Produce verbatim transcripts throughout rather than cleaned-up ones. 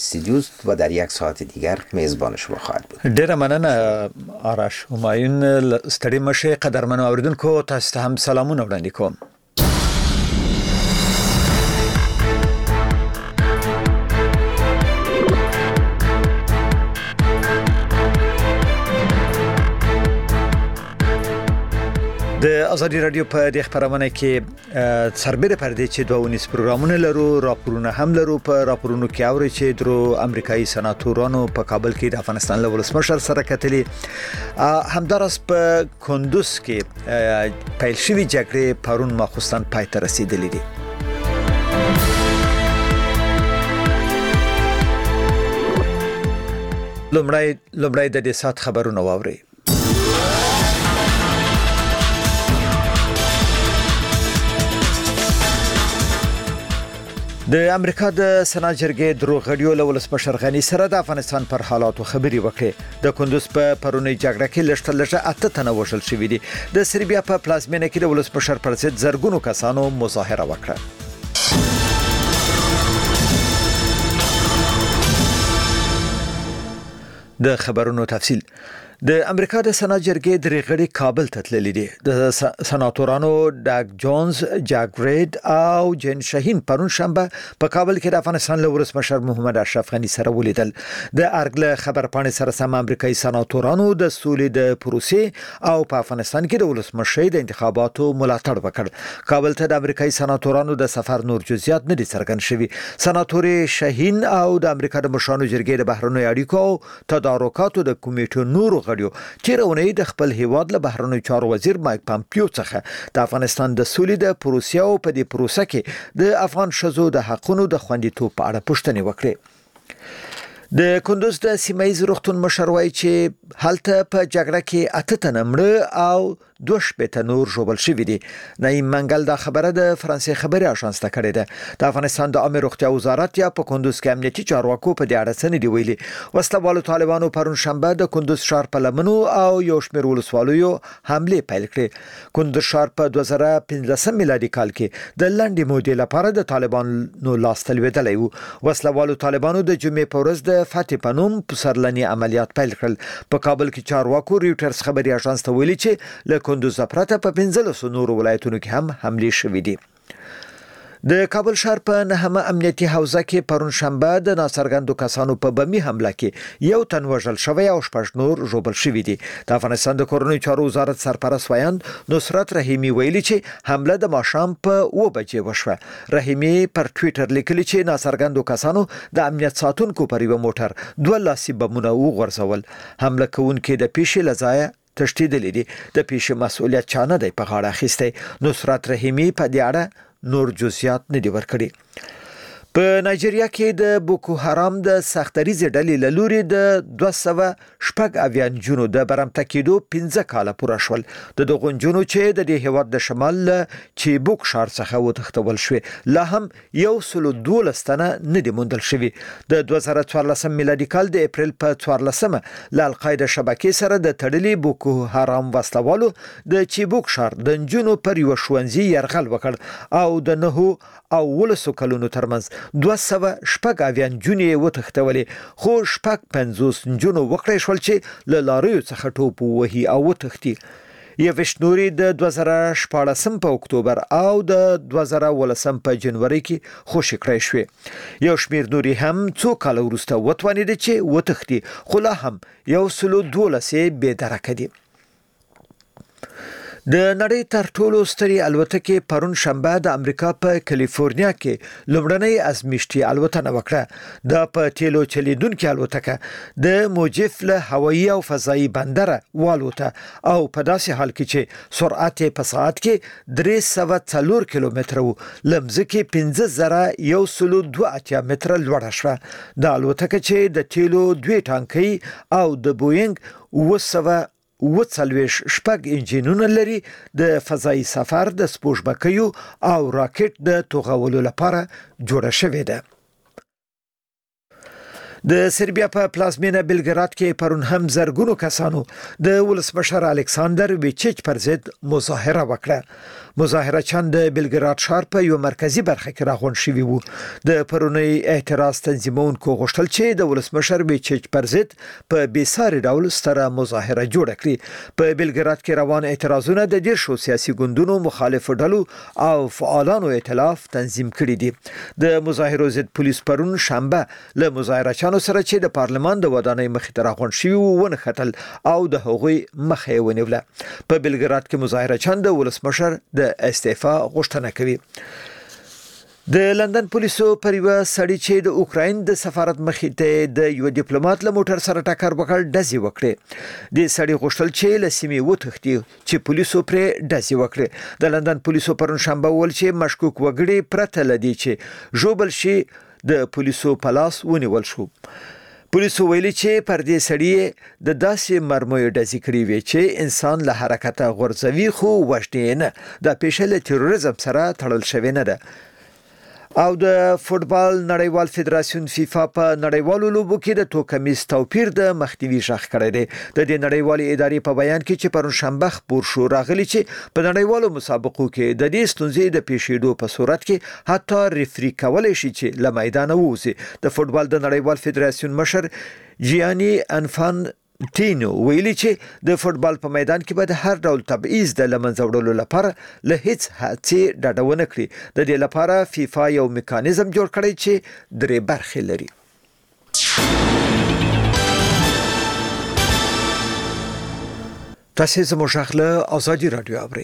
سیدیوس و در یک ساعت دیگر میزبان شما خواهد بود. ډیره مننه آرش همایون ستړي مشه. قدرمنو اوریدونکو تاسو ته هم سلامونه وړاندې کوم. د ازادي رادیو په دې خبرونه کې سربېره پر دې چې دوه ونیس پروګرامونه لرو، راپورونه هم لرو. په راپورونو کې اوري چې درو امریکایي سناتورانو په کابل کې د افغانستان له ولسمشر سره کتلي. همدارس په کندوز کې پیل شوی جګړې پرون ماخوستن پای ته رسیدلې دي. لومړی لومړی د دې سات خبرونه واوري. د امریکا د سنا جرګې درو غړیو له ولسمشر غنی سره د افغانستان پر حالاتو خبري وکړي. د کندوز په پرونی جګړه کې لشتل لږه اته تنه وژل شوي دي. د سربیا په پلازمینه کې د ولسمشر پر ضد زرګونو کسانو مظاهره وکړه. د خبرونو تفصیل. د امریکا د سنا جرګې درې غړي کابل ته تللي دي. د سناتورانو ډاګ جونز، جاک ریډ او جین شاهین پرون شنبه په کابل کې د افغانستان له ولسمشر محمد اشرف غنی سره ولیدل. د ارګله خبرپاڼې سره سم امریکایي سناتورانو د سولې د پروسې او په افغانستان کې د ولسمشر د انتخاباتو ملاتړ وکړ. کابل ته د امریکایي سناتورانو د سفر نور جزئیات نه دي څرګند شوي. سناتور شاهین او د امریکا د مشرانو جرګې د بهرنیو اړیکو او تدارکاتو د کمیټو نورو تیرونی د خپل هیواد له بهرنیو چارو وزیر مایک پامپیو څخه د افغانستان د سولې د پروسې او په دې پروسه کې د افغان شذو د حقونو د خوندیتوب په اړه پوښتنې وکړې. د کندوز د سیمایي روغتون مشر وایي چې هلته په جګړه کې اته تنه مړه او دوه شپېته نور ژوبل شوي دي. نعیم منګل دا خبره د فرانسې خبري اژانس ته کړې ده. د افغانستان د عامه روغتیا وزارت یا په کندوز کې امنیتي چارواکو په دې اړه څه نه دی ویلي. وسلوالو طالبانو پرون شنبه د کندوز ښار په لمنو او یو شمېر ولسوالیو حمله پیل کړې. کندوز ښار په دوه زره پنځلسم میلادي کال کې د لنډې مودې لپاره د طالبانو لاس ته لوېدلی و. وسلوالو طالبانو د جمعې په ورځ د فاتح پنوم پسرلني عملیات پیل کړل. په کابل کې چارواکو ریوټرز خبري اژانس ته ویلي چې له کندوز پرته په پنځلسو نورو ولایتونو کې هم حملې شوې دي. د کابل ښار په نهمه امنیتي حوزه کې پرون شنبه د ناڅرګندو کسانو په بمي حمله کې یو تن وژل شوی او شپږ نور ژوبل شوي دي. د افغانستان د کورنیو چارو وزارت سرپرست ویاند نصرت رحیمي ویلي چې حمله د ماښام په اوه بجې وشوه. رحیمي پر ټویټر لیکلي چې ناڅرګندو کسانو د امنیت ساتونکو پر یو موټر دوه لاسي بمونه وغورځول. حمله کوونکي د پیښې له ځایه تشدیدلې دي. د پیښې مسؤلیت چا نه دی په غاړه اخیستی. نصرت رحیمي په دې اړه نور جزئیات نه دی ورکړي. په نایجیریا کې د بوکو حرام د سختریزې ډلې له لوري د دوه سوه شپږ اویا نجونو د برمته کېدو پنځه کاله پوره شول. د دغو نجونو چې د دې هیواد د شمال له چیبوک ښار څخه وتښتول شوې لا هم یو سلو دولس تنه نه دي موندل شوي. د دوه زره څوارلسم میلادي کال د اپریل په څوارلسمه له القاعده شبکې سره د تړلي بوکو حرام وسلوالو د چیبوک ښار د نجونو پر یو ښوونځي یرغل وکړ او د نهو او ولسو کلونو ترمنځ دوه سوه شپږ اویا نجونې وتښتولې. خو شپږ پنځوس نجونو وکړی شول چې له لاریو څخه ټوپ ووهي او وتښتي. یویشت نورې د دوه زره شپاړسم په اکتوبر او د دوه زره ولسم په جنوري کې خوشي کړی شوې. یو شمېر نورې هم څو کاله وروسته وتوانېدې چې وتښتي، خو لا هم یو سلو دولس یې بې درکه دي. د نړۍ تر ټولو سترې الوتکې پرون شنبه د امریکا په کالیفورنیا کې لومړنۍ ازمیښتي الوتنه وکړه. د په تیلو چلیدونکې الوتکه د موجف له هوایي او فضایي بندره والوته او په داسې حال کې چې سرعت په ساعت کې درې سوه څلور کیلومتره و، له مځکې پنځه زره یو سلو دوه اتیا متره لوړه شوه. د الوتکه چې د تیلو دوې ټانکۍ او د بوینګ اوه سوه اوه څلوېښت شپږ انجینونه لري، د فضایي سفر د سپوږمکیو او راکټ د توغولو لپاره جوړه شوې ده. د سربیا په پلازمینه بلګراد کې پرون هم زرګونو کسانو د ولسمشر الکساندر ویچیچ پر ضد مظاهره وکړه. مظاهره چند د بلګراد ښار په یو مرکزی برخه کې راغون شوی وو. د پرونی اعتراض تنظیمونکو غوښتل چې د ولسمشر ویچیچ پر ضد په بیساري ډول ستره مظاهره جوړه کړي. په بلګراد کې روان اعتراضونه د ډیر شو سیاسي ګوندونو مخالف ډلو او فعالانو ائتلاف تنظیم کړي دي. د مظاهرو ضد پولیس پرون شنبه له مظاهره سره چې د پارلمان د ودانۍ مخې ته راغونډ شوي ونه ختل او د هغوی مخه یې ونیوله. په بلګراد کې مظاهره چند د ولسمشر د استعفا غوښتنه کوي. د لندن پولیسو پر یو سړی چې د اوکراین د سفارت مخې ته د یو ډیپلوماټ له موټر سره ټکر وکړ ډزې وکړې. د سړی غوښتل چې له سیمې وتښتي چې پولیسو پرې ډزې وکړې. د لندن پولیسو پرون شنبه ویل چې مشکوک وګړي پرته لدی چې ژوبل شي د پولیسو په لاس ونیول شو. پولیسو ویلي چې پر دې سړی د داسې مرمۍ ډزې کړې وي چې انسان له حرکته غورځوي خو وژني نه. دا پیښه له تروریزم سره تړل شوې نه ده. او د فوتبال نړیوال فدراسیون فیفا په نړیوالو لوبو کې د توکمیز توپیر د مخنیوي شخ کړی دی. د دې نړیوالې ادارې په بیان کې چې پرون شنبه خبر شو راغلی چې په نړیوالو مسابقو کې د دې ستونزې د پیښېدو په صورت کې حتی ریفری کولای شي چې له میدان ووځي. د فوتبال د نړیوال فدراسیون مشر جیانی انفان تینو ویلي چې د فوتبال په میدان کې به د هر ډول تبعیض د لمنځه وړلو لپاره له هیڅ هڅې ډډه ونه کړي. د دې لپاره فیفا یو میکانیزم جوړ کړی چې درې برخې لري. تاسو زموږ غږ آزادي رادیو اورئ.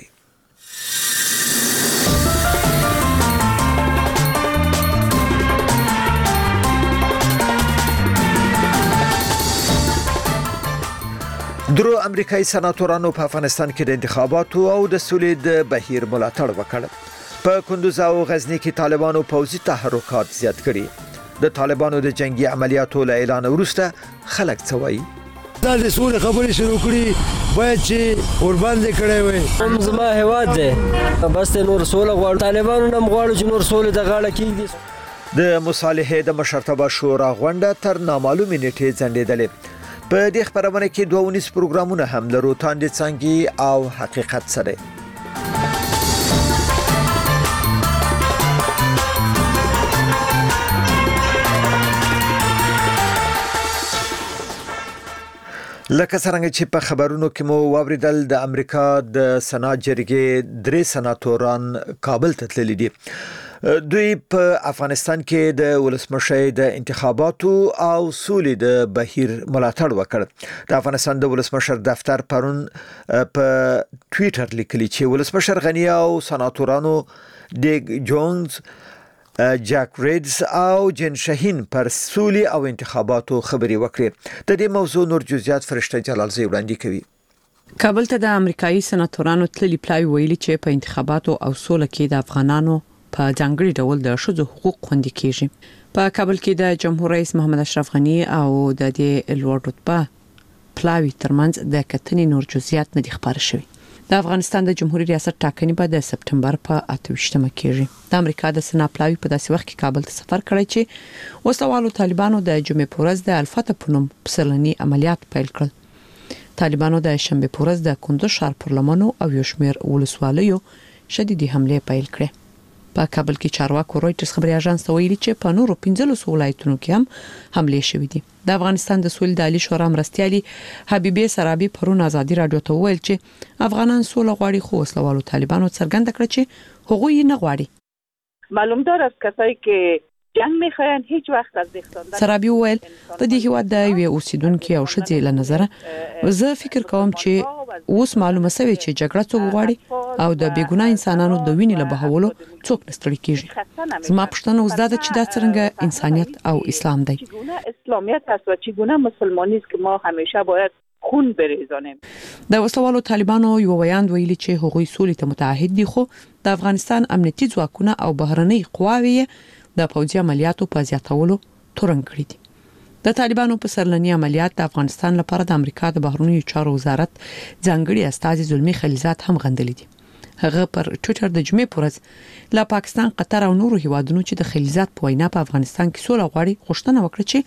درو امریکایي سناتورانو په افغانستان کې د انتخاباتو او د سولې د بهیر ملاتړ وکړ. په کندوز او غزنی کې طالبانو پوځي تحرکات زیات کړي. د طالبانو د جنگي عملیاتو له اعلان وروسته خلک څه وایي؟ دا د سولې خبرې شروع کړي باید چې قربان دې کړی وي. هم زما هیواد دی بس نور سوله غواړو. طالبانو هم غواړو چې نور سولې د غاړه کېږدي. د مصالحې د مشرتابه شورا غونډه تر نامعلومې نیټې ځنډېدلې. په دې خبرونه کې دوه ونیس پروګرامونه هم لرو. تاندې څنګه او حقیقت سره لکه څنګه چې په خبرونو کې مو واوریدل د امریکا د سنات جرګې درې سناتوران کابل ته تللي دي. دوی په افغانستان کې د ولسمشر د انتخاباتو او سولې د بهیر ملاتړ وکړ. د افغانستان د ولسمشر دفتر پرون په ټوئیټر لیکلی چې ولسمشر غنی او سناتورانو ډیګ جونز، جاک ریډز او جن شاهین پر سولې او انتخاباتو خبري وکړي. د دې موضوع نور جزئیات فرشته جلال زی وړاندې کوي. کابل ته د امریکایي سناتورانو تللي پلای ویلي چې په انتخاباتو او سولې کې د افغانانو په ځانګړي ډول د ښځو حقوق خوندي کیږي. په کابل کې د جمهور رئیس محمد اشرف غنی او د دې لوړ رتبه پلاوی ترمنځ د کتنې نور جزئیات نه دي خبر شوي. د افغانستان د جمهوریت ریاست ټاکنې به د سپتمبر په اته ویشتمه کېږي. د امریکا د سنا پلاوی په داسې وخت کې کابل ته سفر کړی چې وسلوالو طالبانو د جمعې په ورځ د الفتح په نوم پسرلني عملیات پیل کړل. طالبانو د شنبه په ورځ د کندوز ښار پر لمنو او یو شمېر ولسوالیو شدیدي حمله پیل کړې. په کابل کې چارواکو رويټرز خبري اژانس ته ویلي چې په نورو پنځلسو ولایتونو کې هم حمله شوې دي. د افغانستان د سولې د عالی شورا مرستيالي حبيبه سرابي پرون آزادي رادیو ته ویل چې افغانان سوله غواړي خو وسلوالو طالبانو څرګنده کړ چې هغوی نه غواړي. معلوم دار از کسایی که جنگ میخواین هیچ وقت از دختاندن. سرابي ویل په دې هیواد د یو اوسیدونکو او شذې له نظر زه فکر کوم چې اوس معلومه شوی چې جګړه څوک غواړي او د بیګناه انسانانو د وینې له بهولو څوک نستړي کیږي. زما پښتنه اوس دا چې دا څنګه انسانیت او اسلام دی. چگونه اسلامیت است و چگونه مسلمانی است که ما همیشه باید خون بریزانیم. د وسلوالو طالبانو یو بیان ویلي چې هغوی سولې ته متعهد دي خو د افغانستان امنیتي ځواکونه او بهرنۍ قواوی د پوځي عملیاتو په زیاتولو تورن کړی دي. د طالبانو په سرلني عملیات د افغانستان لپاره د امریکا د بهرنیو چارو وزارت ځانګړي استازي زلمی خلیزات هم غندلي دي. هغه پر ټوئیټر د جمعې پر ورځ له پاکستان، قطر او نورو هیوادونو چې د خلیزات په وینا په افغانستان کې سوله غواړي غوښتنه وکړه چې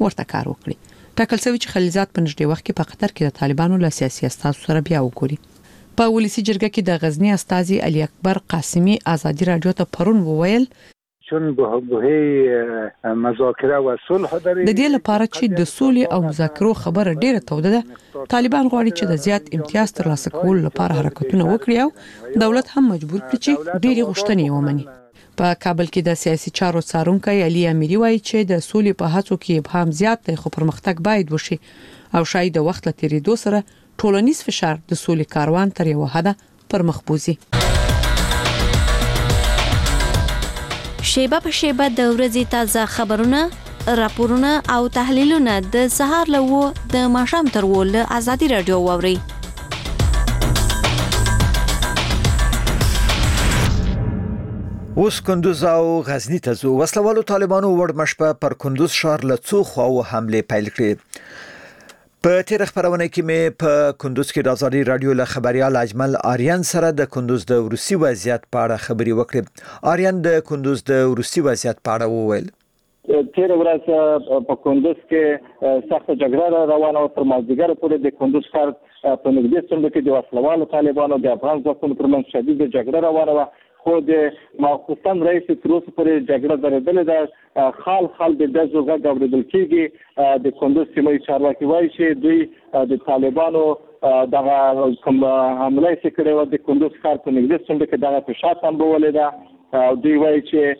ورته کار وکړي. ټاکل شوی چې خلیلزاد په نږدې وخت کې په قطر کې د طالبانو له سیاسي استازو سره بیا وګوري. په ولسی جرګه کې د غزنی استاذي علي اکبر قاسمي ازادي رادیو ته پرون وویل چون بهبهه مذاکره و صلح داري د دې لپاره چې د سولې او مذاکرو خبره ډیره توده ده، طالبان غواړي چې د زیات امتیاز ترلاسه کولو لپاره حرکتونه وکړي او دولت هم مجبور کړي چې ډیری غوښتنې ومني. په کابل کې د سیاسي چارو څارونکي علي اميري وایي چې د سولې په هڅو کې ابهام زیات دی، خو پرمختګ باید وشي او شاید د وخت لري دوه سره ټولنیز فشار د سولې کاروان تر یو حده پر مخ بوزي. شیبه په شیبه د ورځې تازه خبرونه، راپورونه او تحلیلونه د سهار له و د ماښام تر و له ازادي رادیو واوري. اوس کندوز او غزنی ته ځو. وسلوالو طالبانو وړ مشپه پر کندوز ښار له څو خواو حمله پیل کړې. په تیر خبرونه کې مې په کندوز کې د ازادي رادیو له خبريال اجمل آریان سره د کندوز د روسي وضعیت په اړه خبري وکړې. آریان د کندوز د روسي وضعیت په اړه وویل. تیر ورځ په کندوز کې سخت جګړه روانه و، تر مازدیګر پورې د کندوز ښار په نږدې سیمو کې د وسلوالو طالبانو د افغان ځواکونو ترمنځ شدید جګړه روانه و، خو د ماخوستان رئیس تر اوسه پورې جګړه درېدلې ده. خال خال د دزو غږ اورېدل کېږي. د کندوز سیمه چارواکي وایي چې دوی د طالبانو دغه کوم حمله چې کړې وه د کندوز ښار په نږدې سیمو کې دغه فشار تنبولې ده. دوی وایي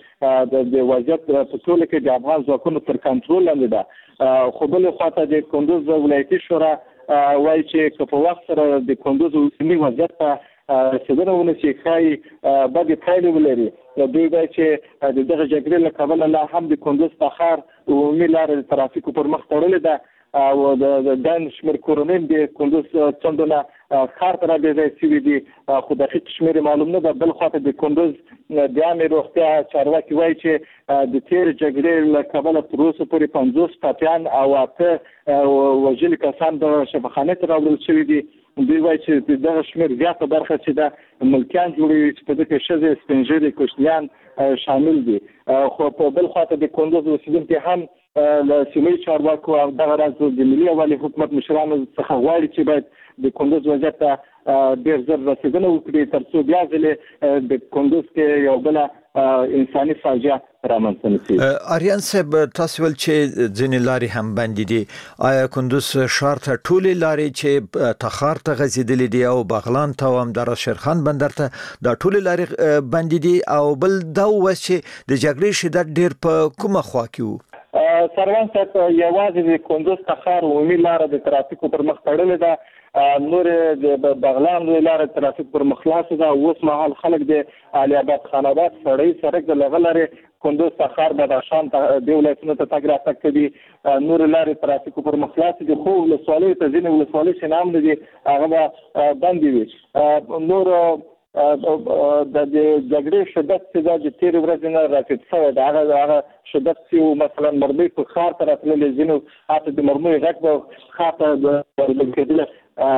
چې د وضعیت په ټوله کې د افغان ځواکونو تر کنټرول لاندې ده. خو بلې خواته د کندوز ولایتي شورا وایي چې که په وخت سره د کندوز اوسني وضعیت ته رسېدنه ونشي ښایي بدې پایلې ولري. دوی وایي چې د دغه جګړې له کبله لا هم د کندوز په ښار عمومي لاره د ترافیکو پر مخ تړلې ده او د ګڼ شمېر کورنۍ د کندوز څنډونه ښار ته رابېځای شوي دي، خو دقیق شمېر معلوم نه ده. بل خواته د کندوز د عامې روغتیا چارواکي وایي چې د تېرې جګړې له کبله تر اوسه پورې پنځوس ټپیان او اته وژلي کسان د شفاخانې ته راوړل شوي دي. دوی وایي چې دغه شمېر زیاته برخه چې د ملکیان جوړوي چې په دې کې ښځې، سپین ږیري، کوچنیان شامل دي. خو په بل خواته د کندوز اوسېدونکي هم له سیمه چارواکو او دغه راز د ملي یووالي حکومت مشرانو څخه غواړي چې باید د کندوز وضعیت ته ډېر ژر رسېدنه وکړي تر څو بیا ځلې د کندوز کې یو بله انساني فاجعه رامنځته نشي. آریان صاحب، تاسو ول چې ځینې لارې هم بندې دي. آیا کندوز ښار ته ټولې لارې چې تخار ته غځېدلې دي او بغلان ته او همدارس شیرخان بندر ته دا ټولې لارې بندې دي؟ او بل دا وایي چې د جګړې شدت ډېر په کومه خوا کې و؟ سروان صاحب، یوازې د کندوز تخار عمومي لاره د ترافیکو پر مخ تړلې ده. نور د بغلان لاره ترافیک پر مخ خلاصه ده. اوس مهال خلک د علي آباد، خان آباد، سړی سړک د لغه لارې کندوز تخار بدخشان د ولایتونو ته تګ راتګ کوي. نور لارې ترافیکو پر مخ خلاصې دي، خو ولسوالیو ته ځینې ولسوالۍ چې نام نه دي هغه به بندې وي. نور د جګړې شدت چې دا د تېرې ورځې نه راټیټ شوی ده، هغه هغه شدت چې مثلا مرمۍ په ښار ته راتللې، ځینو حتی د مرمۍ غږ به ښار ته ورلل کېدله.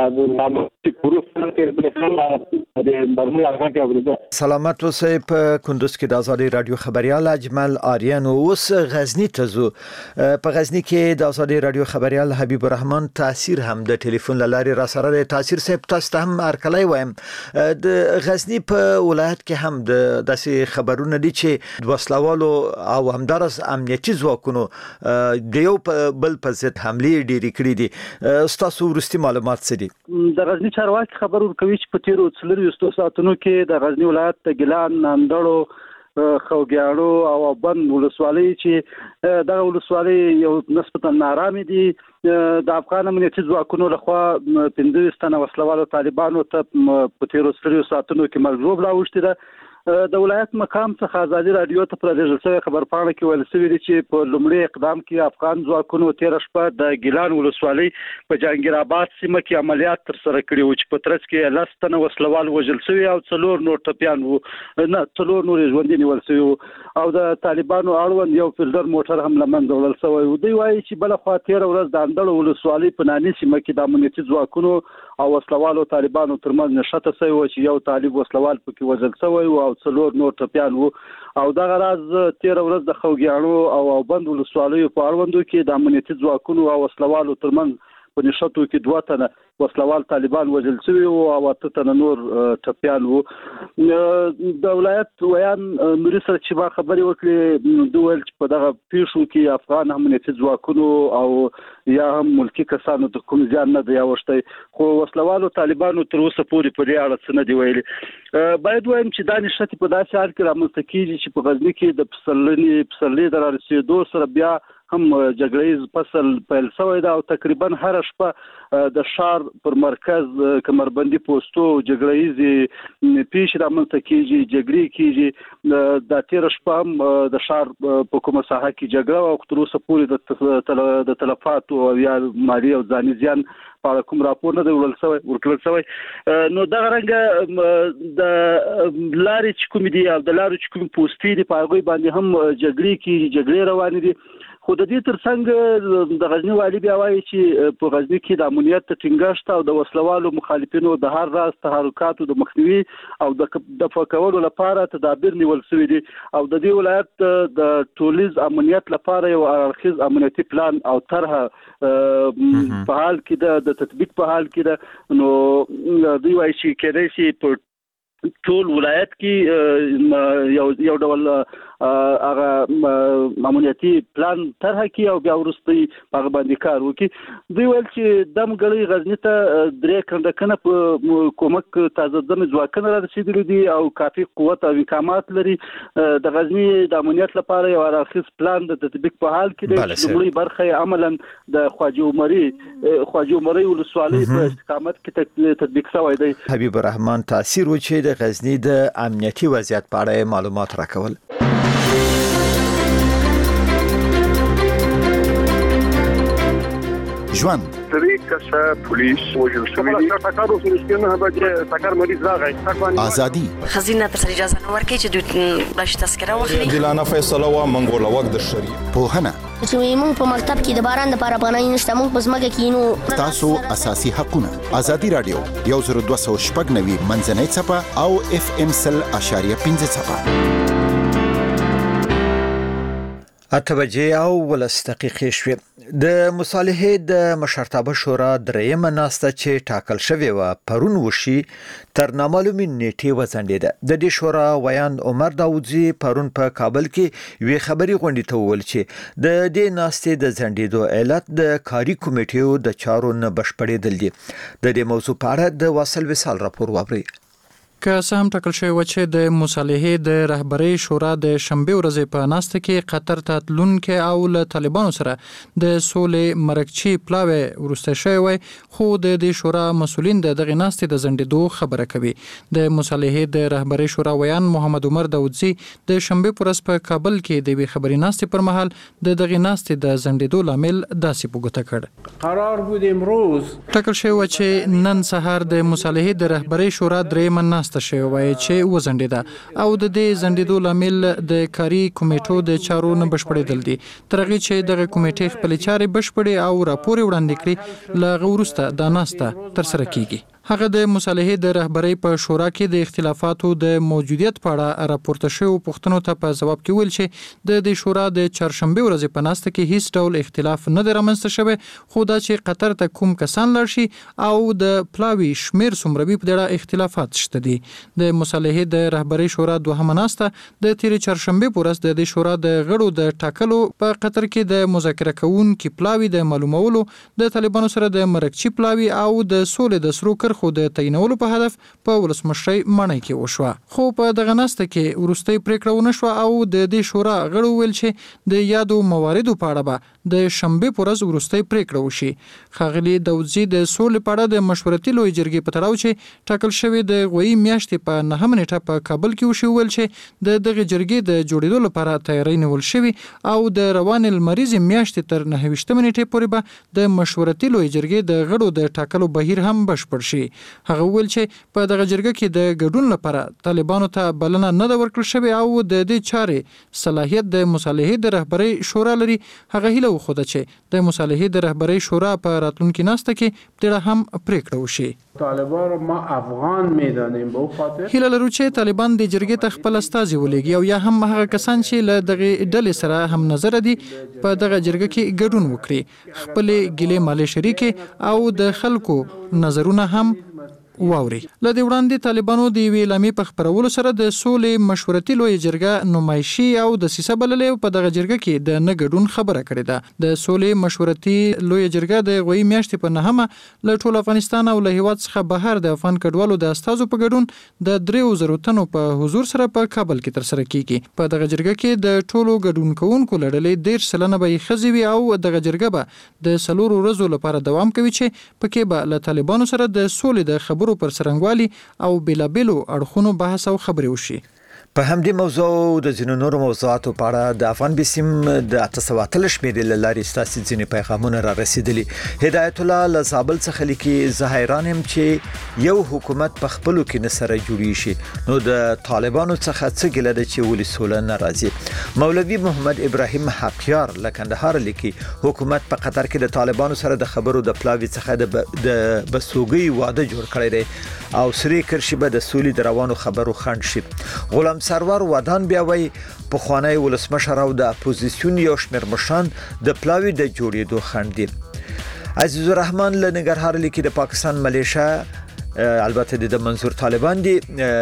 سلامت اوسئ. په کندوز کې د ازادي رادیو خبريال اجمل آریان. اوس غزنی ته ځو. په غزنی کې د ازادي رادیو خبريال حبیب الرحمن تاثیر هم د ټلیفون لارې را سره دی. تاثیر صاحب، تاسو ته هم هرکلی وایم. د غزنی په ولایت کې هم د داسې خبرونه دي چې د وسلوالو او همدارس امنیتي ځواکونو د یو بل په ضد حملې ډېرې کړې دي. ستاسو وروستي معلومات څه دي؟ د غزنی چارواکي خبر ورکوي چې په تیرو څلورویشتو ساعتونو کې د غزنی ولایت د ګیلان، ناندړو، خوګیاړو او بند ولسوالۍ چې دغه ولسوالۍ یو نسبتا نارامې دي، د افغان امنیتي ځواکونو لخوا پنځه تنه وسلوالو طالبانو ته په تیرو څلورویشتو ساعتونو کې مرګ راوښتي ده. د ولایت مقام څخه ازادي رادیو ته پرېږدل شوی خبرپاڼه کې ویل شوي دي چې په لومړي اقدام کې افغان ځواکونو تېره شپه د ګیلان ولسوالۍ په جهانګیر آباد سیمه کې عملیات ترسره کړي وو چې په ترڅ کې لس تنه وسلوال وژل شوي او څلور نور ټپیان وو، نه څلور نور ژوندي نیول شوي وو او د طالبانو اړوند یو فیلډر موټر هم له منځه وړل شوی و. دوی وایي چې بله خوا تېره ورځ د اندړو ولسوالۍ په ناني سیمه کې د امنیتي ځواکونو او وسلوالو طالبانو ترمنځ نشته شوی و چې یو طالب وسلوال پکې وژل شوی و او څلور نور ټپیان وو او دغه راز تیر ورځ د خوګیاڼو او بند ولسوالیو په اړوندو کې د امنیتي ځواکونو او وسلوالو ترمنځ په نشټو کې دوه تنه وسلوال طالبان وژل شوي وو او اته تنه نور ټپیان وو. د ولایت ویان نوري سره چې ما خبرې وکړې دوی ویل چې په دغه پیښو کې افغان امنیتي ځواکونو او یا هم ملکی کسانو د کوم ځان نه دی اوښتی خو وسلوالو طالبانو تر اوسه پورې په دې اړه څه نه دی ویلي. باید وایم چې دا نشټې په داسې حال کې رامنځته کېږي چې په غزني کې د پسرلي پسرلي د رارسېدو سره بیا هم جګړیز فصل پیل شوی دا او تقریبا هر شپه د شهر پر مرکز کمربندي پوسټو جګړیز پیښې رامنځته کېږي جګړې کېږي د تیر شپه هم د شهر په کومه ساحه کې جګړه او تر اوسه پورې د تلفاتو او یا مالي او ځاني زیان په کوم راپور نه دی ورکړل شوی ورکړل شوی نو دغه رنګ د لارې چې کوم دي او د لارې چې کوم پوسټې دي په هغوی باندې هم جګړې کېږي جګړې روانې دي خو د دې ترڅنګ د غزنی والي بیا وایي چې په غزنی کې د امنیت ټینګښت او د وسلوالو مخالفینو د هر راز تحرکاتو د مخنیوي او د دفع کولو لپاره تدابیر نیول شوي دي او د دې ولایت د ټولیز امنیت لپاره یو اړخیز امنیتي پلان او طرحه په حال کې د تطبیق په حال کې ده نو دوی وایي چې کېدای شي په ټول ولایت کې یو یو ډول هغه امنیتي پلان طرحه کړي او بیا وروسته هغه باندې کار وکړي. دوی ویل چې دم غړي غزني ته درې کنډکنه په کومک تازه دمه ځواکونه رسیدلي دي او کافي قوت او امکانات لري. د غزني د امنیت لپاره یو راخص پلان د تطبیق په حال کې دی چې لومړی برخه عملاً د خواجه عمري خواجه عمري ولسوالۍ په استقامت کې تطبیق شوی دی. حبیب الرحمن تاثیر و چې د غزني د امنیتي وضعیت په اړه معلومات راکول. ژوند سری کسه پولیس وجل شوی دی تاکارو سرسکنه به تاکار مریض راغی ازادي خزینه تر اجازه نه ورکړي چې دوی بلش تذکره واخلي دلانه فیصله وا منګول وخت د شری په هنه چې موږ په مکتب کې د باران لپاره پناه نشته موږ په ځمکه کې نو تاسو اساسي حقونه ازادي رادیو یو زر دوه سوه شپږ نوي منځنۍ صفه او اف ام سل اشاریه پنځه صفه اته بجې او ولس دقیقې شوې. د مصالحې د مشرتابه شورا درېیمه ناسته چې ټاکل شوې وه پرون وشي تر نامعلومې نیټې وځنډېده. د دې شورا ویان عمر داودزي پرون په کابل کې یوې خبري غونډې ته وویل چې د دې ناستې د ځنډېدو علت د کاري کمیټو د چارو نه بشپړېدل دي. د دې موضوع په اړه د واصل وصال راپور واورئ. که څه هم ټاکل شوی و چې د مصالحې د رهبرۍ شورا د شنبې ورځې په ناسته کې قطر ته تلونکي او له طالبانو سره د سولې مرکچي پلاوی ورسته شوی وي خو د دې شورا مسولین د دغه ناستې د ځنډېدو خبره کوي. د مصالحې د رهبرۍ شورا ویان محمد عمر داودزي د شنبې پر ورځ په کابل کې د وی خبري ناستې پر مهال د دغه ناستې د ځنډېدو لامل داسې پوښتنه کړ. قرار بود امروز ټاکل شوی و چې نن سهار د مصالحې د رهبرۍ شورا درېیمه ناسته شوی وای چې وزنډیده او د دې زنډیدو لامل د کاري کمیټو د چارو نه بشپړېدل دي. تر هغې چې دغه کمیټې خپل چارې بشپړې او راپور وړاندې کړي له هغه وروسته دا ناسته ترسره کیږي. هغه د مصالحې د رهبرۍ په شورا کې د اختلافاتو د موجودیت په اړه راپورته شویو پوښتنو ته په ځواب کې ویل چې د دې شورا د چهارشنبې ورځې په ناسته کې هیڅ ډول اختلاف نه دی رامنځته شوی خو دا چې قطر ته کوم کسان لاړ شي او د پلاوي شمیر څومره وي په اړه اختلافات شته دي. د مصالحې د رهبرۍ شورا دوهمه ناسته د تېرې چهارشنبې په ورځ د دې شورا د غړو د ټاکلو په قطر کې د مذاکره کوونکي پلاوي د معلومولو د طالبانو سره د مرکچي پلاوي او د سولې د سرو خو د تعینولو په هدف په ولسمشرۍ مانای کې وشوه. خو په دغه ناسته کې وروستۍ پریکړه ونه شوه او د دې شورا غړو ویل چې د یادو مواردو په اړه به د شنبې په ورځ وروستۍ پریکړه وشي. ښاغلي داودزي د سولې په اړه د مشورتي لویې جرګې په تړاو چې ټاکل شوی د غویي میاشتې په نهمه نیټه په کابل کې وشي ویل چې د دغه جرګې د جوړېدو لپاره تیاری نیول شوی او د روان لمریزې میاشتې تر نهه ویشتمه نیټې پورې به د مشورتي لویې جرګې د غړو د ټاکلو بهیر هم بشپړ شي. شي. هغه ویل چې په دغه جرګه کې د ګډون لپاره طالبانو ته بلنه نه ده ورکړل شوې او د دې چارې صلاحیت د مصالحې د رهبرۍ شورا لري. هغه هیله وښوده چې د مصالحې د رهبرۍ شورا په راتلونکي ناسته کې ډېره هم پریکړه وشي. طالبان رو ما افغان میدانیم به خاطر هیله لرو چې طالبان د جرګې ته خپل استازي ولېږي او یا هم هغه کسان چې له دغه ډلې سره هم نظر دي په دغه جرګه کې ګډون وکړي، خپل ګیلې مالې شریکې او د خلکو نظرونه هم واوري. لدې وړاندې طالبانو د یوې اعلامیې په خپرولو سره د سولې مشورتي لویه جرګه نمایشي او دسیسه بللې په دغه جرګه کې د نه ګډون خبره کړې ده. د سولې مشورتي لویه جرګه د غوي میاشتې په نهمه له ټول افغانستان او له هیواد څخه بهر د افغان کډوالو د استازو په ګډون د دریو زرو تنو په حضور سره په کابل کې ترسره کیږي. په دغه جرګه کې د ټولو ګډون کوونکو لړلې ډیر سلنه به ښځې وي او دغه جرګه به د څلورو ورځو لپاره دوام کوي چې پکې به له طالبانو سره د سولې د خبرو پر سرنګوالي او بیلابیلو اړخونو بحث او خبرې وشي. په همدې موضوع د ځینو نورو موضوعاتو په اړه د افغان بسیم د اته سوه اتلس شمېرې له لارې ستاسې ځینې پیغامونه را رسېدلي. هدایت الله له زابل څخه لیکي زه حیران یم چې یو حکومت په خپلو کې نه سره جوړی شي نو د طالبانو څخه څه ګیله ده چې ولې سوله نه راځي. مولوي محمد ابراهیم حقیار له کندهار لیکي حکومت په قطر کې د طالبانو سره د خبرو د پلاوي څخه د بسوګي واده جوړ کړی دی او سری کرشي به د سولې د روانو خبرو خنډ شي. غلام سرور ودان بیا وی په خوانی ولسمشر او د اپوزیسیون یو شمېر مشران د پلاوي د جوړېدو خنډ دي. عزیز الرحمن له ننګرهار لیکي د پاکستان ملیشیا البته د منظور طالبان دي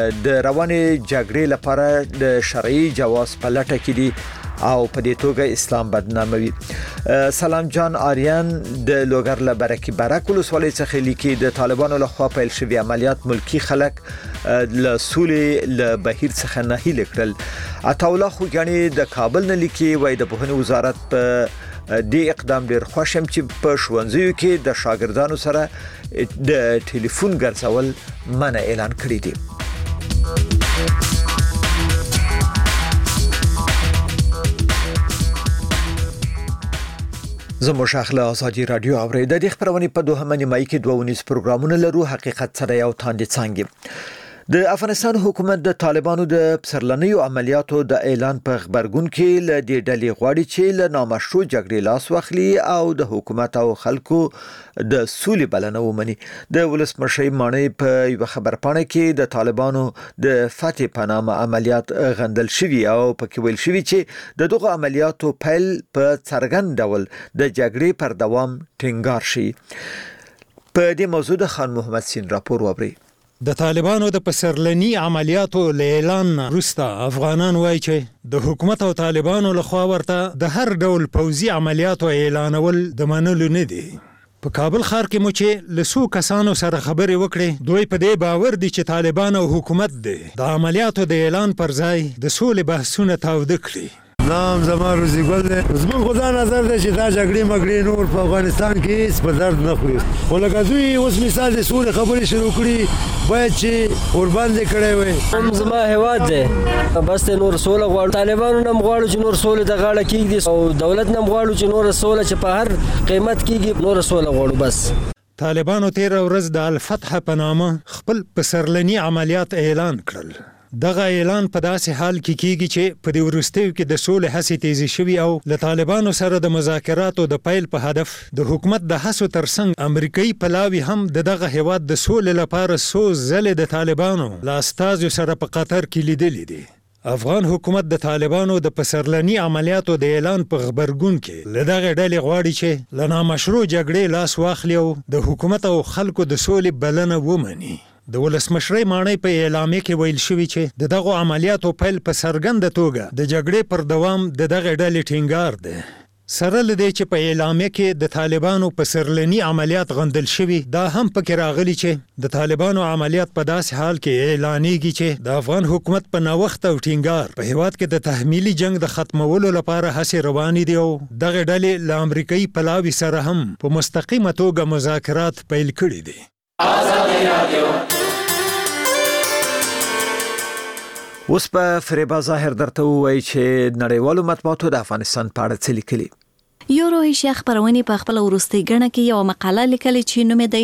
د روانې جګړې لپاره د شرعي جواز په لټه کې دي او په دې توګه اسلام بدناموي. سلام جان آریان د لوګر له برکي برک ولسوالۍ څخه لیکي د طالبانو لخوا پیل شوي عملیات ملکی خلک له سولې له بهیر څخه نه هیله کړل. عطاالله خوګانی د کابل نه لیکي وای د پوهنې وزارت په دې اقدام ډیر خوشم چې په ښوونځیو کې د شاګردانو سره د ټلیفون ګرځول منع اعلان کړی دی. زموږ شاخله ازادي رادیو اوري د دې خبرونه په دوه منیمای کې دوه ونیس پروګرامونه لرو حقیقت سره یو تاندې څنګه. د افغانستان حکومت د طالبانو د پسرلنیو عملیاتو د اعلان په خبرګون کې ل دې ډلې غواړي چې ل نامشروع جګړې لاس واخلي او د حکومت او خلکو د سولې بلنه ومني. د ولسمشر مانی په یو خبرپاڼه کې د طالبانو د فتح په نامه عملیات غندل شوی او پکې ویل شوی چې د دغه عملیاتو پیل په څرګند ډول د جګړې پر دوام ټینګار شي. په دې موضوع د خان محمد سین راپور وبري. د طالبانو د پسرلنی عملیاتو اعلان وروسته افغانان وایي چې د حکومت او طالبانو لخوا ورته د هر ډول پوځي عملیاتو اعلانول د منلو نه دي. په کابل ښار کې مو چې له څو کسانو سره خبرې وکړې دوی په دې باور دي چې طالبان او حکومت دی د عملیاتو د اعلان پر ځای د سولې بحثونه تاوده کړي. نام زما روزي ګل دی. زموږ خدا نظر دی چې دا جګړې مګړې نور په افغانستان کې هیڅ په درد نه خوري. خو لکه دوی اوس مثال د سولې خبرې شروع کړي باید چې ورباندې کړی وای. هم زما هیواد دی بس نور سوله غواړو. طالبانو نه غواړو چې نور سولې د غاړه کېږدي او دولت نه غواړو چې نور سوله چې په هر قیمت کېږي نور سوله غواړو. بس طالبانو تیر ورځ د الفتح په نامه خپل پسرلنی عملیات اعلان کړل. دغه اعلان په داسې حال کې کیږي چې په دې وروستیو کې د سولې هڅې تیزی شوي او له طالبانو سره د مذاکراتو د پیل په هدف د حکومت د هڅو ترڅنګ امریکایي پلاوي هم د دغه هیواد د سولې لپاره څو ځلې د طالبانو له استازو سره په قطر کې لیدلي دي. افغان حکومت د طالبانو د پسرلنی عملیاتو د اعلان په خبرګون کې له دغه ډلې غواړي چې له نامشروع جګړې لاس واخلي او د حکومت او خلکو د سولې بلنه ومني. د ولسمشرۍ مانی په اعلامیه کې ویل شوی چې د دغه عملیاتو پیل په څرګنده توګه د جګړې پر دوام د دغه ډلې ټینګار دی. سره لدی چې په اعلامیه کې د طالبانو پسرلنی عملیات غندل شوی دا هم پکې راغلی چې د طالبانو عملیات په داسې حال کې اعلانېږي چې د افغان حکومت په نوښت او ټینګار په هیواد کې د تحمیلي جنگ د ختمولو لپاره هڅې روانې دي او دغه ډلې له امریکایي پلاوي سره هم په مستقیمه توګه مذاکرات پیل کړي دي. اوس په فریبا ظاهر درته وایي چې نړیوالو مطبوعاتو د افغانستان په اړه څه لیکلي. یو روحي شیخ خبرونه په خپل ورستي غنه کې یو مقاله لیکلې چې نوم دی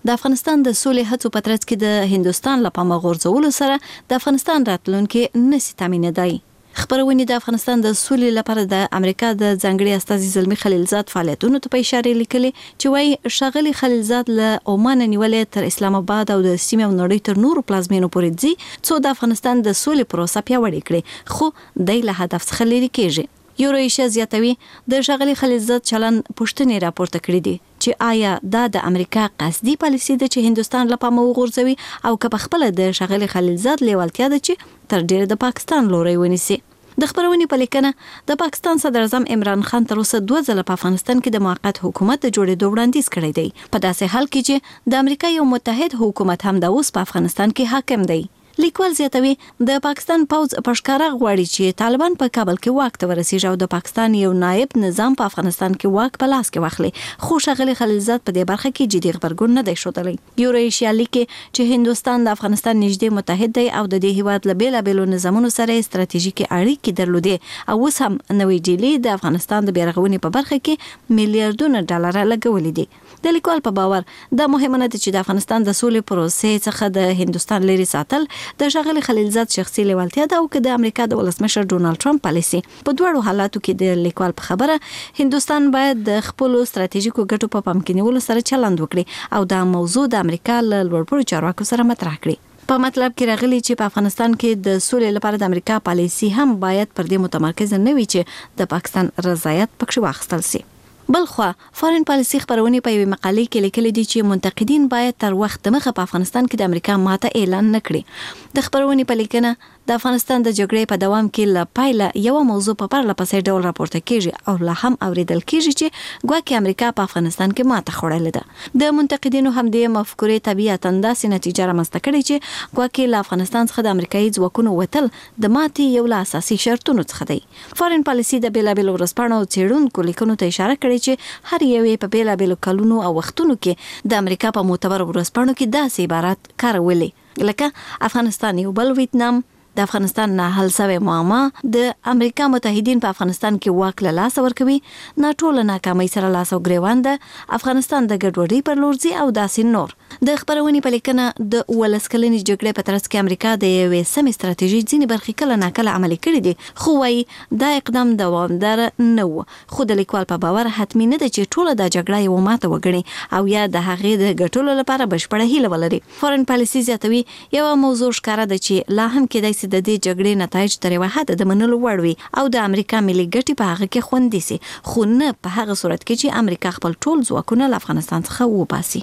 د افغانستان د سولې هڅو په ترڅ کې د هندستان له پامه غورځولو سره د افغانستان راتلونکي نشي تامینېدای. خبرونه د افغانستان د سولې لپاره د امریکا د ځانګړي استازي زلمی خلیلزاد فعالیتونو ته په اشاره لیکلي چې وايي شاغلي خلیلزاد له عمان نیولې تر اسلام آباد او د سیمې او نړۍ تر نورو پلازمینو پورې ځي څو د افغانستان د سولې پروسه پیاوړې کړي، خو د له هدف څخه لري کېږي. یورویشیا زیاتوي د شاغلي خلیلزاد چلن پښتنې راپورته کړې دي چې آیا دا د امریکا قصدي پالیسي ده چې هندستان له پامه وغورځوي او که په خپل د شاغلي خلیلزاد لیوالتیا ده چې تر ډیره د پاکستان لوري ونیسي. د خبرونې په لیکنه د پاکستان صدر اعظم عمران خان تر اوسه دوه ځله په افغانستان کې د موقت حکومت د جوړېدو وړاندیز کړی دی، په داسې حال کې چې د امریکا یو متحد حکومت هم د اوس په افغانستان کې حاکم دی. لیکوال زیاتوي د پاکستان پوز پښکارا غواړي چې طالبان په کابل کې واک ته ورسیږي او د پاکستان یو نائب نظام په افغانستان کې واک په لاس کې واخلي، خو شاغلي خلیلزاد په دې برخه کې جدي خبرګون نه دی ښودلی. یورویشیا لیکي چې هندستان د افغانستان نږدې متحد دی او د دې هیواد له بیلابیلو نظامونو سره ستراتیژیکي اړیکې درلودې او اوس هم نوې ډیلي د افغانستان د بیرغونې په برخه کې میلیارډونه ډالر لګولې دي. د لیکوال په باور دا مهمه نه ده چې د افغانستان د سولې پروسې څخه د هندستان لري ساتل د شاغلي خلیلزاد شخصي لیوالتیا ده او که د امریکا د ولسمشر ډونالد ټرمپ پالیسي. په دوړو حالاتو کې د لیکوال په خبره هندستان باید د خپل ستراتیژیکو ګټو په پام کې نیولو سره چلند وکړي او دا موضوع د امریکا له لوړپوړو چارواکو سره مطرح کړي. په مطلب کې راغلي چې په افغانستان کې د سولې لپاره د امریکا پالیسي هم باید پر دې متمرکز نه وي چې د پاکستان رضایت پکې واخیستل شي. بلخوا فارن پالیسي خبرونه په یوه مقالې کې لیکلي دي چې منتقدین باید تر وخت مخه په افغانستان کې د امریکا ماته اعلان نکړي. د خبرونه په لیکنه د افغانستان د جګړې په دوام کې لا پایله یو موضوع په پرله پسې ډول راپورته کیږي او لا هم اوریدل کیږي چې ګواکې امریکا په افغانستان کې ماته خوړلې ده. د منتقدینو هم د مفکورې طبيعتا داسې نتیجه رامنځته کړې چې ګواکې له افغانستان څخه د امریکایي ځواکونو وتل د ماتې یو له اساسي شرطونو څخه دی. فارن پالیسي د بیلابیلو ورځپاڼو څېړونکو لیکنو ته اشاره کړې چې هر یو په بیلابیلو کلونو او وختونو کې د امریکا په معتبر ورځپاڼو کې داسې عبارات کارولې لکه افغانستان یو بل ویتنام، د افغانستان نه حل شوی معما، د امریکا متحدین په افغانستان کې واک له لاس ورکوي، ناټوله ناکامۍ سره لاس او ګریوان ده، افغانستان د ګډوډۍ پر لور ځي او داسې نور. د خبرونې په لیکنه د ولس کلنې جګړې په ترڅ کې امریکا د یوې سمې ستراتیژي ځینې برخې کله ناکله عملي کړي دي، خو وايي دا اقدام دوامدار نه و. خو د لیکوال په باور حتمي نه ده چې ټوله د جګړه یو ماته وګڼي او یا د هغې د ګټلو لپاره بشپړه هیله ولري. فارن پالیسي زیاتوي یو موضوع ښکاره ده چې لا هم کېدای د دې جګړې نتایج تر یوه حده د منلو وړ وي او د امریکا ملي ګټې په هغه کې خوندي سي، خو نه په هغه صورت کې چې امریکا خپل ټول ځواکونه له افغانستان څخه وباسي.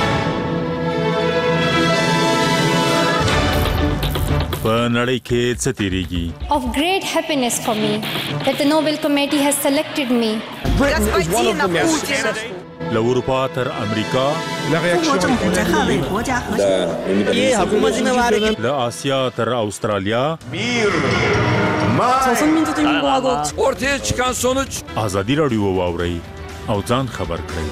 په نړۍ کې څه تیریږي؟ Of great happiness for me that the Nobel Committee has selected me. Britain is one of the most له اروپا تر امریکا، له آسیا تر استرالیا، ortaya çıkan sonuç ازادي راډیو واورئ او ځان خبر کړئ.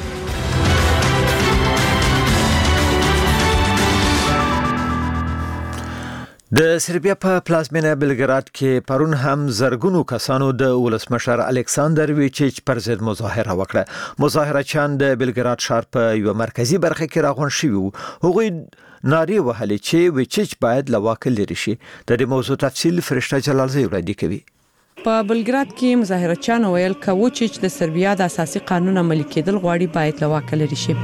د سربیا په پلازمینه بلګراد کې پرون هم زرګونو کسانو د ولسمشر الکساندر ویچیچ پر ضد مظاهره وکړه. مظاهرچیان د بلګراد ښار په یو مرکزی برخه کې راغونډ شوي وو. هغوی نارې وهلې چې ویچیچ باید له واکه لرې شي. د دې موضوع تفصیل فرشته جلالزی وړاندې کوي. په بلګراد کې مظاهرچیان ویل چې ویچیچ د سربیا د اساسي قانون عملي کېدل غواړي باید له واکه لرې شي.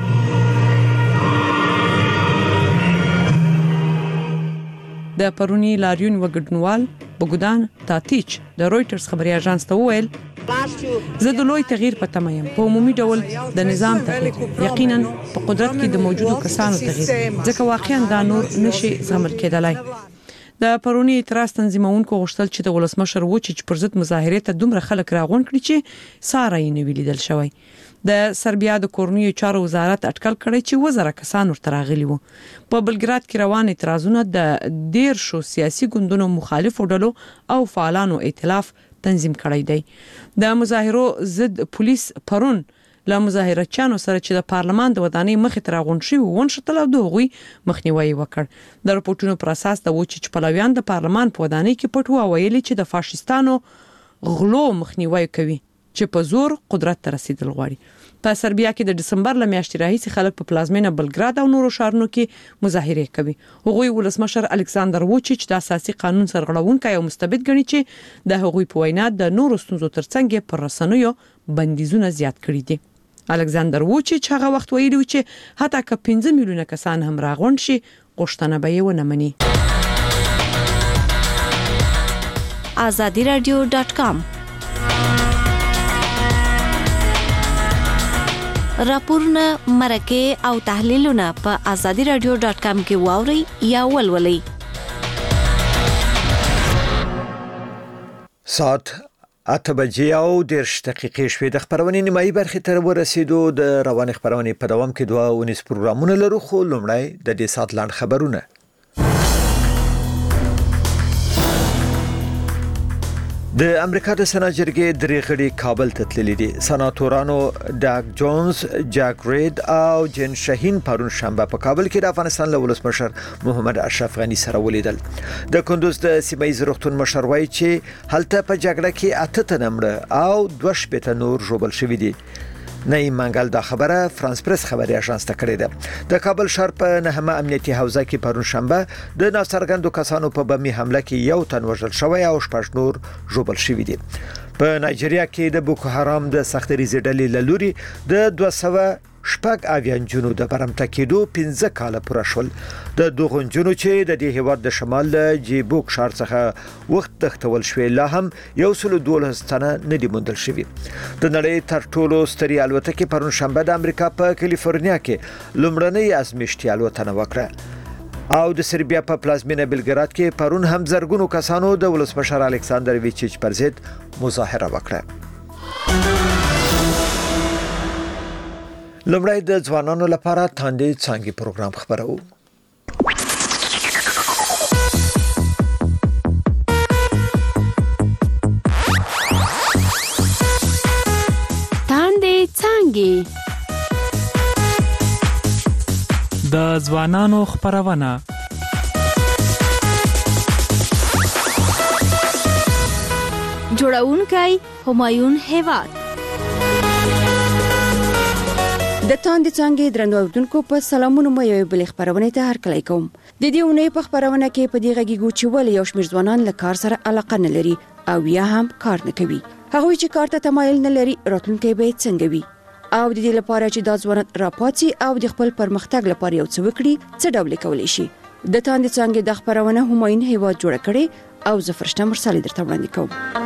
د پرونی لاریون وګډنوال بوګدان تاتیچ د رويټرز خبري اژانس ته وویل زه د لوی تغییر په تمه یم، په عمومي ډول د نظام تغییر، یقینا په قدرت کې د موجودو کسانو تغییر، ځکه واقعا دا نور نشي زغمل کېدلای. د پرونی اعتراض تنظیمونکو غوښتل چې د ولسمشر وچیچ پر ضد مظاهره ته دومره خلک راغونډ کړي چې ساره یې نه ویلیدل شوی. د سربیا د کورنیو چارو وزارت اټکل کړی چې وزره کسان ورته راغلي وو. په بلګراد کې روان اعتراضونه د ډیر شو سیاسي ګوندونو مخالفو ډلو او فعالانو ائتلاف تنظیم کړی دی. د مظاهرو ضد پولیس پرون له مظاهرچیانو سره چې د پارلمان د ودانۍ مخې ته راغونډ شوي ونښتل او د هغوی مخنیوی وکړ. د رپورټونو پر اساس د وچیچ پلویان د پارلمان په ودانۍ کې پټ وو او ویلي چې د فاشیستانو غلو مخنیوی کوي چې په زور قدرت ته رسیدل غواړي. په سربیا کې د دسمبر ل میاشتې راهیسې خلک په پلازمینه بلګراد او نورو ښارونو کې مظاهره کوي. هغوی ولسمشر الکساندر ووچیچ د اساسي قانون سرغړونکي او مستبد ګڼي چې د هغوی په وینا د نورو ستونزو ترڅنګ پر رسنیو بندیزونه زیات کړي دي. الکساندر ووچیچ هغه وخت ویلي و چې حتی که پنځه میلیونه کسان هم راغونډ شي غوښتنه به یې ونه مني. azadi radio dot com راپورونه مرکه او تحلیلونه په azadi radio dot com کې واوري یا ولولئ. ساعت اته بجې او دېرش دقیقې شوې. د خبرونې نیمایي برخې ته ورسېدو. د روانې خبرونې په دوام کې دوه ونیس پروګرامونه لرو، خو لومړی د دې ساعت لاند خبرونه. د امریکا د سنا جرګې درې غړي کابل ته تللي دي. سناتورانو ډاګ جونز، جاک رید او جین شاهین پرون شنبه په کابل کې د افغانستان له ولسمشر محمد اشرف غنی سره ولیدل. د کندوز د سیمایي روغتون مشر وایي چې هلته په جګړه کې اته تنه مړه او دوه شپېته نور ژوبل شوي دي. نعیم منګل دا خبره فرانس پریس خبري اژانس ته کړې ده. د کابل ښار په نهمه امنیتي حوزه کې پرون شنبه د ناڅرګندو کسانو په بمي حمله کې یو تن وژل شوی او شپږ نور ژوبل شوي دي. په نایجیریا کې د بوکو حرام د سختریزې ډلې له لوري د دوه سوه شپږ اویا جنونو د برمته کېدو پنځه کاله پوره شول. د دغو جنونو چې د دې هیواد د شمال له جیبوک ښار څخه وخت تختول شوی لا هم یو سل دولس تنه نه دي موندل شوي. د نړۍ تر ټولو ستري الوتکې پرون شنبه د امریکا په کالیفورنیا کې لومړنۍ ازمیښتي الوتنه وکړه او د سربیا په پلازمینه بلګراد کې پرون هم زرګونو کسانو د ولسمشر الکساندر ویچیچ پر ضد مظاهره وکړه. لومړی د ځوانانو لپاره تاندې څانګې پروګرام خبرو. تاندې څانګې د ځوانانو خبرونه. جوړونکی همایون هیواد. د تاندې څانګې درنو اوردونکو په سلامونو مې یو بل خبرونه ته هرکلی کوم. د دې اونۍ په خبرونه کې په دې غږیږو چې ولې یو شمېر ځوانان له کار سره علاقه نه لري او یا هم کار نه کوي. هغوی چې کار ته تمایل نه لري راتلونکی به څنګه وي او د دې لپاره چې دا ځوانان راپاتې او د خپل پرمختګ لپاره یو څه وکړي څه ډول کولی شي. د تاندې څانګې د خبرونه همایون هیواد جوړ کړي او زه فرشته مرسل درته وړاندې کوم.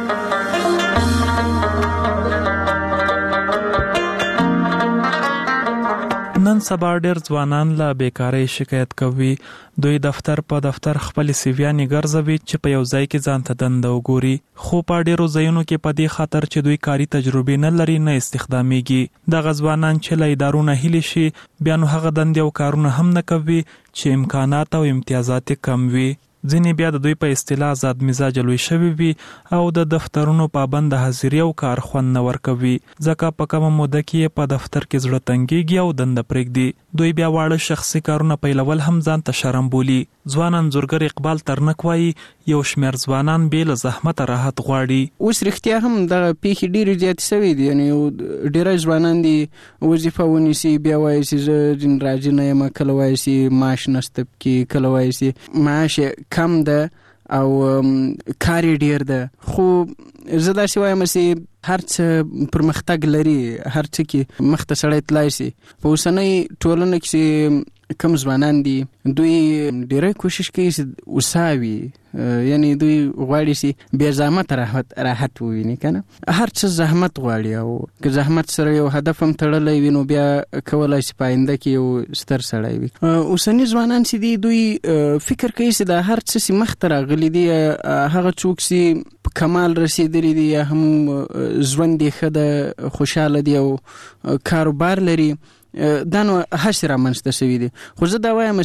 نن سبا ډېر ځوانان له بیکارۍ شکایت کوي. دوی دفتر په دفتر خپل سیویانې ګرځوي چې په یو ځای کې ځان ته دنده وګوري، خو په ډېرو ځایونو کې په دې خاطر چې دوی کاري تجربې نه لري نه استخدامیږي. دغه ځوانان چې له ادارو نه هیلې شي بیا نو هغه دندې او کارونه هم نه کوي چې امکانات او امتیازات کم وي. ځینې بیا د دوی په اصطلاح آزاد مزاج لوی شوي وي او د دفترونو پابند حاضري او کار خوند نه ورکوي، ځکه په کومه موده کې په دفتر کې زړه تنګيږي او دنده پرېږدي. دوی بیا واړه شخصي کارونه پیلول هم ځان ته شرم بولي. ځوان انځورګر اقبال ترنک وایي یو شمېر ځوانان بې له زحمت راحت غواړي. اوس رښتیا هم د پیښې ډېرې زیاتې شوې دي، یعنې ډېری ځوانان دي وظیفه ونیسي بیا وایي چې زه راضي نه یم، کله وایي چې معاش نشته پکې، کله وایي چې معاش کم ده او کار یې ډېر ده. خو زه داسې وایم چې هر څه پرمختګ لري، هر څه کې مخ ته سړی تلای شي. په اوسنۍ ټولنه کې چې کم ځوانان دي دوی ډېری کوشش کوي چې وساوي، یعنی دوی غواړي چې بې زحمت راحت راحت وویني، کنه هر څه زحمت غواړي او که زحمت سره یو هدف هم تړلی وي نو بیا کولای شي په آینده کې یو ستر سړی وي. اوسني ځوانان چې دي دوی فکر کوي چې دا هر څه چې مخ ته راغلي دي هغه څوک چې په کمال رسېدلي دي یا هم ژوند یې ښه ده، خوشحاله دي او کاروبار لري، دا نو هسې رامنځته شوي دي. خو زه دا وایم چې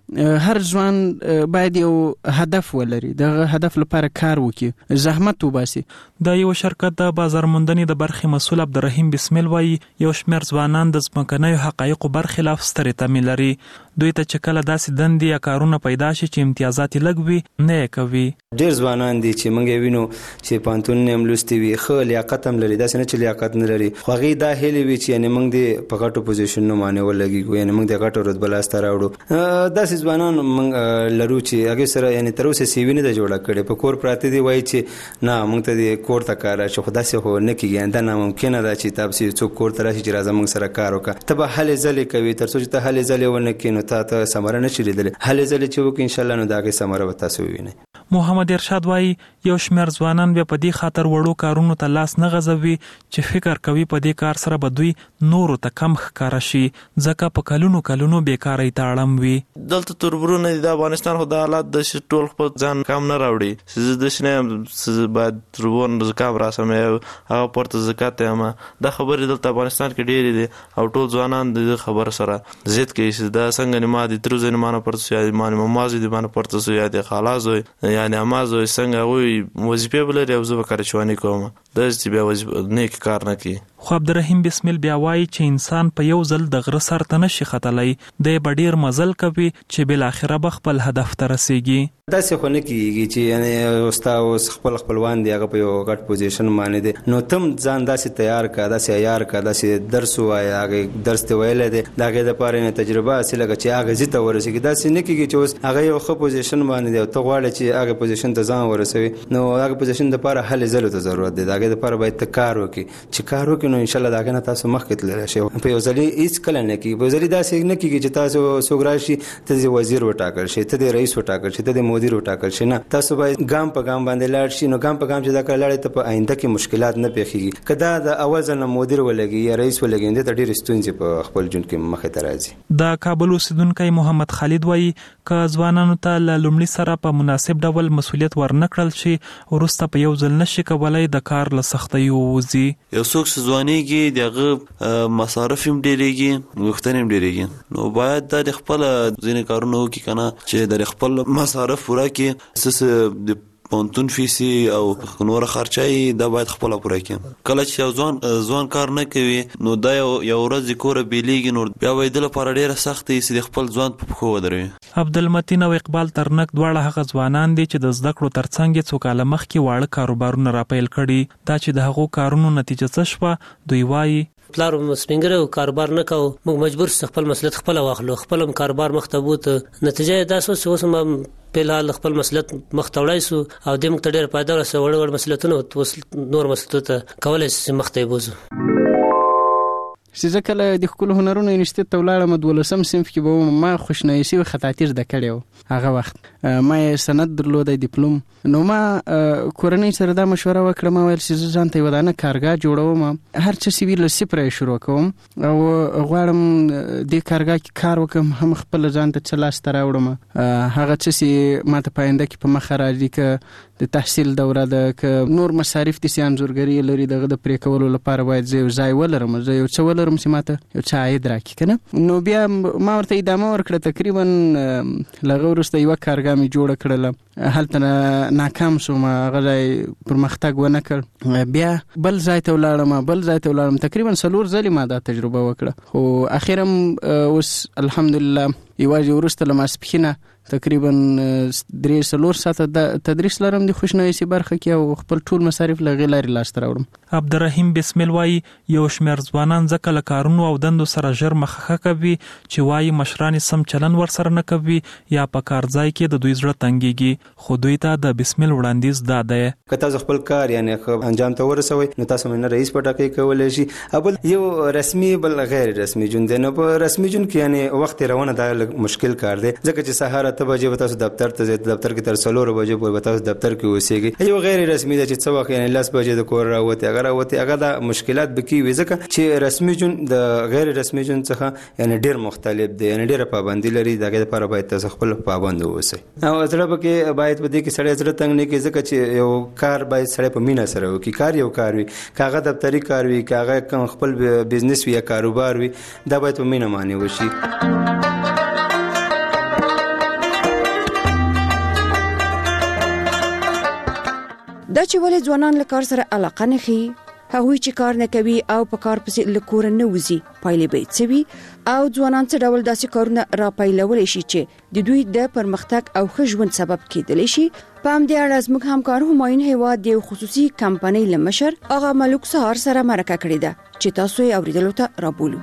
هر ځوان باید یو هدف ولري، دغه هدف لپاره کار وکړي، زحمت وباسي. د یو شرکت د بازار موندنې د برخې مسؤل عبدالرحیم بسمیل وایي یو شمېر ځوانان د ځمکنیو حقایقو برخلاف سترې تمې لري. دوی ته چې کله داسې دندې یا کارونه پیدا شي چې امتیازات یې لږ وي نه یې کوي. ډېر ځوانان دي چې موږ یې وینو چې پوهنتون هم لوستي وي، ښه لیاقت هم لري، داسې نه چې لیاقت نه لري، خو هغوی دا هیلې وي چې یعنې موږ دې په غټو پوزیشنونو باندې ولګېږو، یعنې موږ د غټو رتبه لاسته راوړو. داسې ځوانان موږ لرو چې هغوی سره یعنې تر اوسه سی وي نه ده جوړه کړې، په کور پراته دي، وایي چې نه موږ ته دې کور ته کار راشي، خو داسې خو نه کېږي، دا ناممکنه ده چې تا پسې څوک کور ته راشي چې راځه موږ سره کار وکړه. ته به هلې ځلې کوي، تر څو چې ته هلې ځلې ونه کړې نو تا ته ثمره نه شي لیدلی. هلې ځلې چې وکړې انشاءالله نو د هغې ثمره به تاسو ووینئ. محمد ارشاد وایي یو شمېر ځوانان بیا په دې خاطر وړو کارونو ته لاس نه غځوي چې فکر کوي په دې کار سره به دوی نورو ته کم ښکاره شي، ځکه په کلونو کلونو بیکارۍ ته اړم وي. دلته تربرونه دي د افغانستان، خو د حالات د ټول خپل ځان کم نه راوړي چې زه داسې نه یم چې باید تربون زکام راسم هغه پورته زکات یم. دا خبرې دلته افغانستان کې ډېرې دي او ټول ځوانان د دې خبرو سره ضد کوي چې دا څنګه نه ما دي تر زه نه مانه پورته سو، یا ما نه مازې دي مانه پورته سو، یا د خالا زوی یا نه ما زوی څنګه هغوی وظیفې به لري او زه به کارچواني کوم، داسې چې بیا وظیفه نیک کار نه کوي. خو عبدالرحیم بسمیل بیا وایي چې انسان په یو ځل د غره سر ته نشي ختلی، دی به ډېر مزل کوي چې بالاخره به خپل هدف ته رسیږي. داسې خو نه کېږي چې یعنې ستا اوس خپل خپلوان دي هغه په یو غټ پوزیشن باندې دي، نو تم ځان داسې تیار کړه، داسې عیار کړه، داسې درس ووایه، هغې درس دې ویلی دی، د هغې دپاره یې تجربه حاصله کړه چې هغه ځي ته ورسېږي. داسې نه کېږي چې اوس هغه یو ښه پوزیشن باندې دی او ته غواړې چې هغې پوزیشن ته ځان ورسوي، نو هغه پوزیشن دپاره هلې ځلو ته ضرورت دی، د هغې دپاره باید ته کار وکړي، چې کار وکړي نو انشاءالله د هغې نه تاسو مخکې تللی شئ. په یو ځلې هېڅ کله نه کېږي، په یو ځلې داسې نه کېږي چې تاسو څوک راشي ته دې وزیر وټاکل شي، ته دې رئیس وټاکل شي، ته دې مدیر وټاکل شي، نه تاسو باید ګام په ګام باندې لاړ شي. نو ګام په ګام چې دا کار لاړې ته په آینده کې مشکلات نه پېښېږي. که دا د اول ځل نه مدیر ولګي یا رئیس ولګي نو دې ته ډېرې ستونزې په خپل ژوند کې مخې ته راځي. د کابل اوسیدونکی محمد خالد وایي که ځوانانو ته له لومړي سره په مناسب ډول مسؤلیت ورنه کړل شي وروسته په یو ځل نشي کولی د کار له سختیو ووځي. یو څوک چې ځوانېږي د هغه مصارف هم ډېرېږي، غوښتنې هم ډېرېږي، نو باید دا د خپله ځینې کارونه وکړي که نه چې د خپل مصارف پوره کړي، څه د پوهنتون فیسي او نوره خرچه دا باید خپله پوره کړي. کله چې یو ځوان ځوان کار نه کوي نو دا یو یو ورځ د کوره بېلېږي، نو بیا به یې ده لپاره ډېره سخته وي چې د خپل ځوان په پښو ودروي. عبدالمتین او اقبال ترنک دواړه هغه ځوانان دي چې د زده کړو ترڅنګ یې څو کاله مخکې واړه کاروبارونه راپیل کړي. دا چې د هغو کارونو نتیجه څه شوه، دوی وایي پلار سپینګره او کاروبار نه کوو، موږ مجبور شو خپل مسؤلیت خپل واخلو، خپل کاروبار مخ ته بوت. نتیجه دا شو چې اوس هم په حال خپل مسؤلیت مخ ته وړای سو او د موږ ته ډېر پایدار سو وړ وړ مسؤلیتونه نور مسؤلیت کولای شي مخ ته بوزو. چې زه کله د ښکلو هنرونو انسټیټ ته ولاړم دولسم صنف کې به ما خوشنویسي شوې خطاطي زده کړې وه. هغه وخت ما یې سند درلودی ډیپلوم، نو ما کورنۍ سره دا مشوره وکړه، ما ویل چې زه ځان ته یې ودانه کارګاه جوړوم، هر څه چې وي له صفره یې شروع کوم او غواړم دې کارګاه کې کار وکړم، هم خپله ځان ته څه لاسته راوړم، هغه څه چې ما ته په آینده کې په مخه راځي، که د تحصیل دوره ده، که نور مصارف دي چې انځورګري لري، دغه د پرې کولو لپاره باید زه یو ځای ولرم، زه یو څه ولرم چې ماته یو څه عاید راکړي که نه. نو بیا ما ورته ادامه ورکړه، تقریبا له هغه وروسته یوه کارګاه مې جوړه کړله، هلته ناکام شوم، هغه ځای پرمختګ ونه کړ، بیا بل ځای ته ولاړم، بل ځای ته ولاړم، تقریبا څلور ځلې ما دا تجربه وکړه، خو اخر هم اوس الحمدلله یوازې وروسته له ماسپښینه تقریبا درې څلور ساعته د تدریس لرم د خوشنویسي برخه کې او خپل ټول مصارف له هغې لارې لاسته راوړم. عبدالرحیم بسمیل وایي یو شمېر ځوانان ځکه له کارونو او دندو سره ژر مخه کوي چې وایي مشران یې سم چلن ورسره نه کوي یا په کار ځای کې د دوی زړه تنګېږي. خو دوی ته د بسمیل وړاندیز دا دی که تاسو خپل کار یعنې انجام ته ورسوئ نو تاسو نه رئیس په ټاکئ کولی شي، بل یو رسمي بل غیر رسمي ژوند دی. نو په رسمي ژوند کې یعنې وخت تېرونه دا مشکل کار دی، ځکه چې سهار اته بجې به تاسو دفتر ته ځئ، دفتر کې تر څلورو بجې پورې به تاسو دفتر کې اوسېږئ. یو غیر رسمي دی چې څه وخت یعنې لس بجې د کور راوتې، هغه راوتې، هغه دا مشکلات به کېږي، ځکه چې رسمي ژوند د غیر رسمي ژوند څخه یعنې ډېر مختلف دی، یعنې ډېره پابندي لري، د هغې دپاره باید تاسو خپل پابند واوسئ. او زړه پکې باید په دې کې سړی زړه تنګ نه کړي، ځکه چې یو کار باید سړی په مینه سره وکړي. کار یو کار وي، که هغه دفتري کار وي، که هغه خپل بزنس وي یا کاروبار وي، دا باید په مینه باندې وشي. دا چې ولې ځوانان له کار سره علاقه نه ښيي، هغوی چې کار نه کوي او په کار پسې له کوره نه وځي، پایلې به یې څه وي او ځوانان څه ډول داسې کارونه راپیلولی شي چې د دوی د پرمختګ او ښه ژوند سبب کېدلی شي. په همدې اړه زموږ همکار همایون هیواد د یو خصوصي کمپنۍ له مشر آغا ملوک سهار سره مرکه کړې ده چې تاسو یې اورېدلو ته رابولو.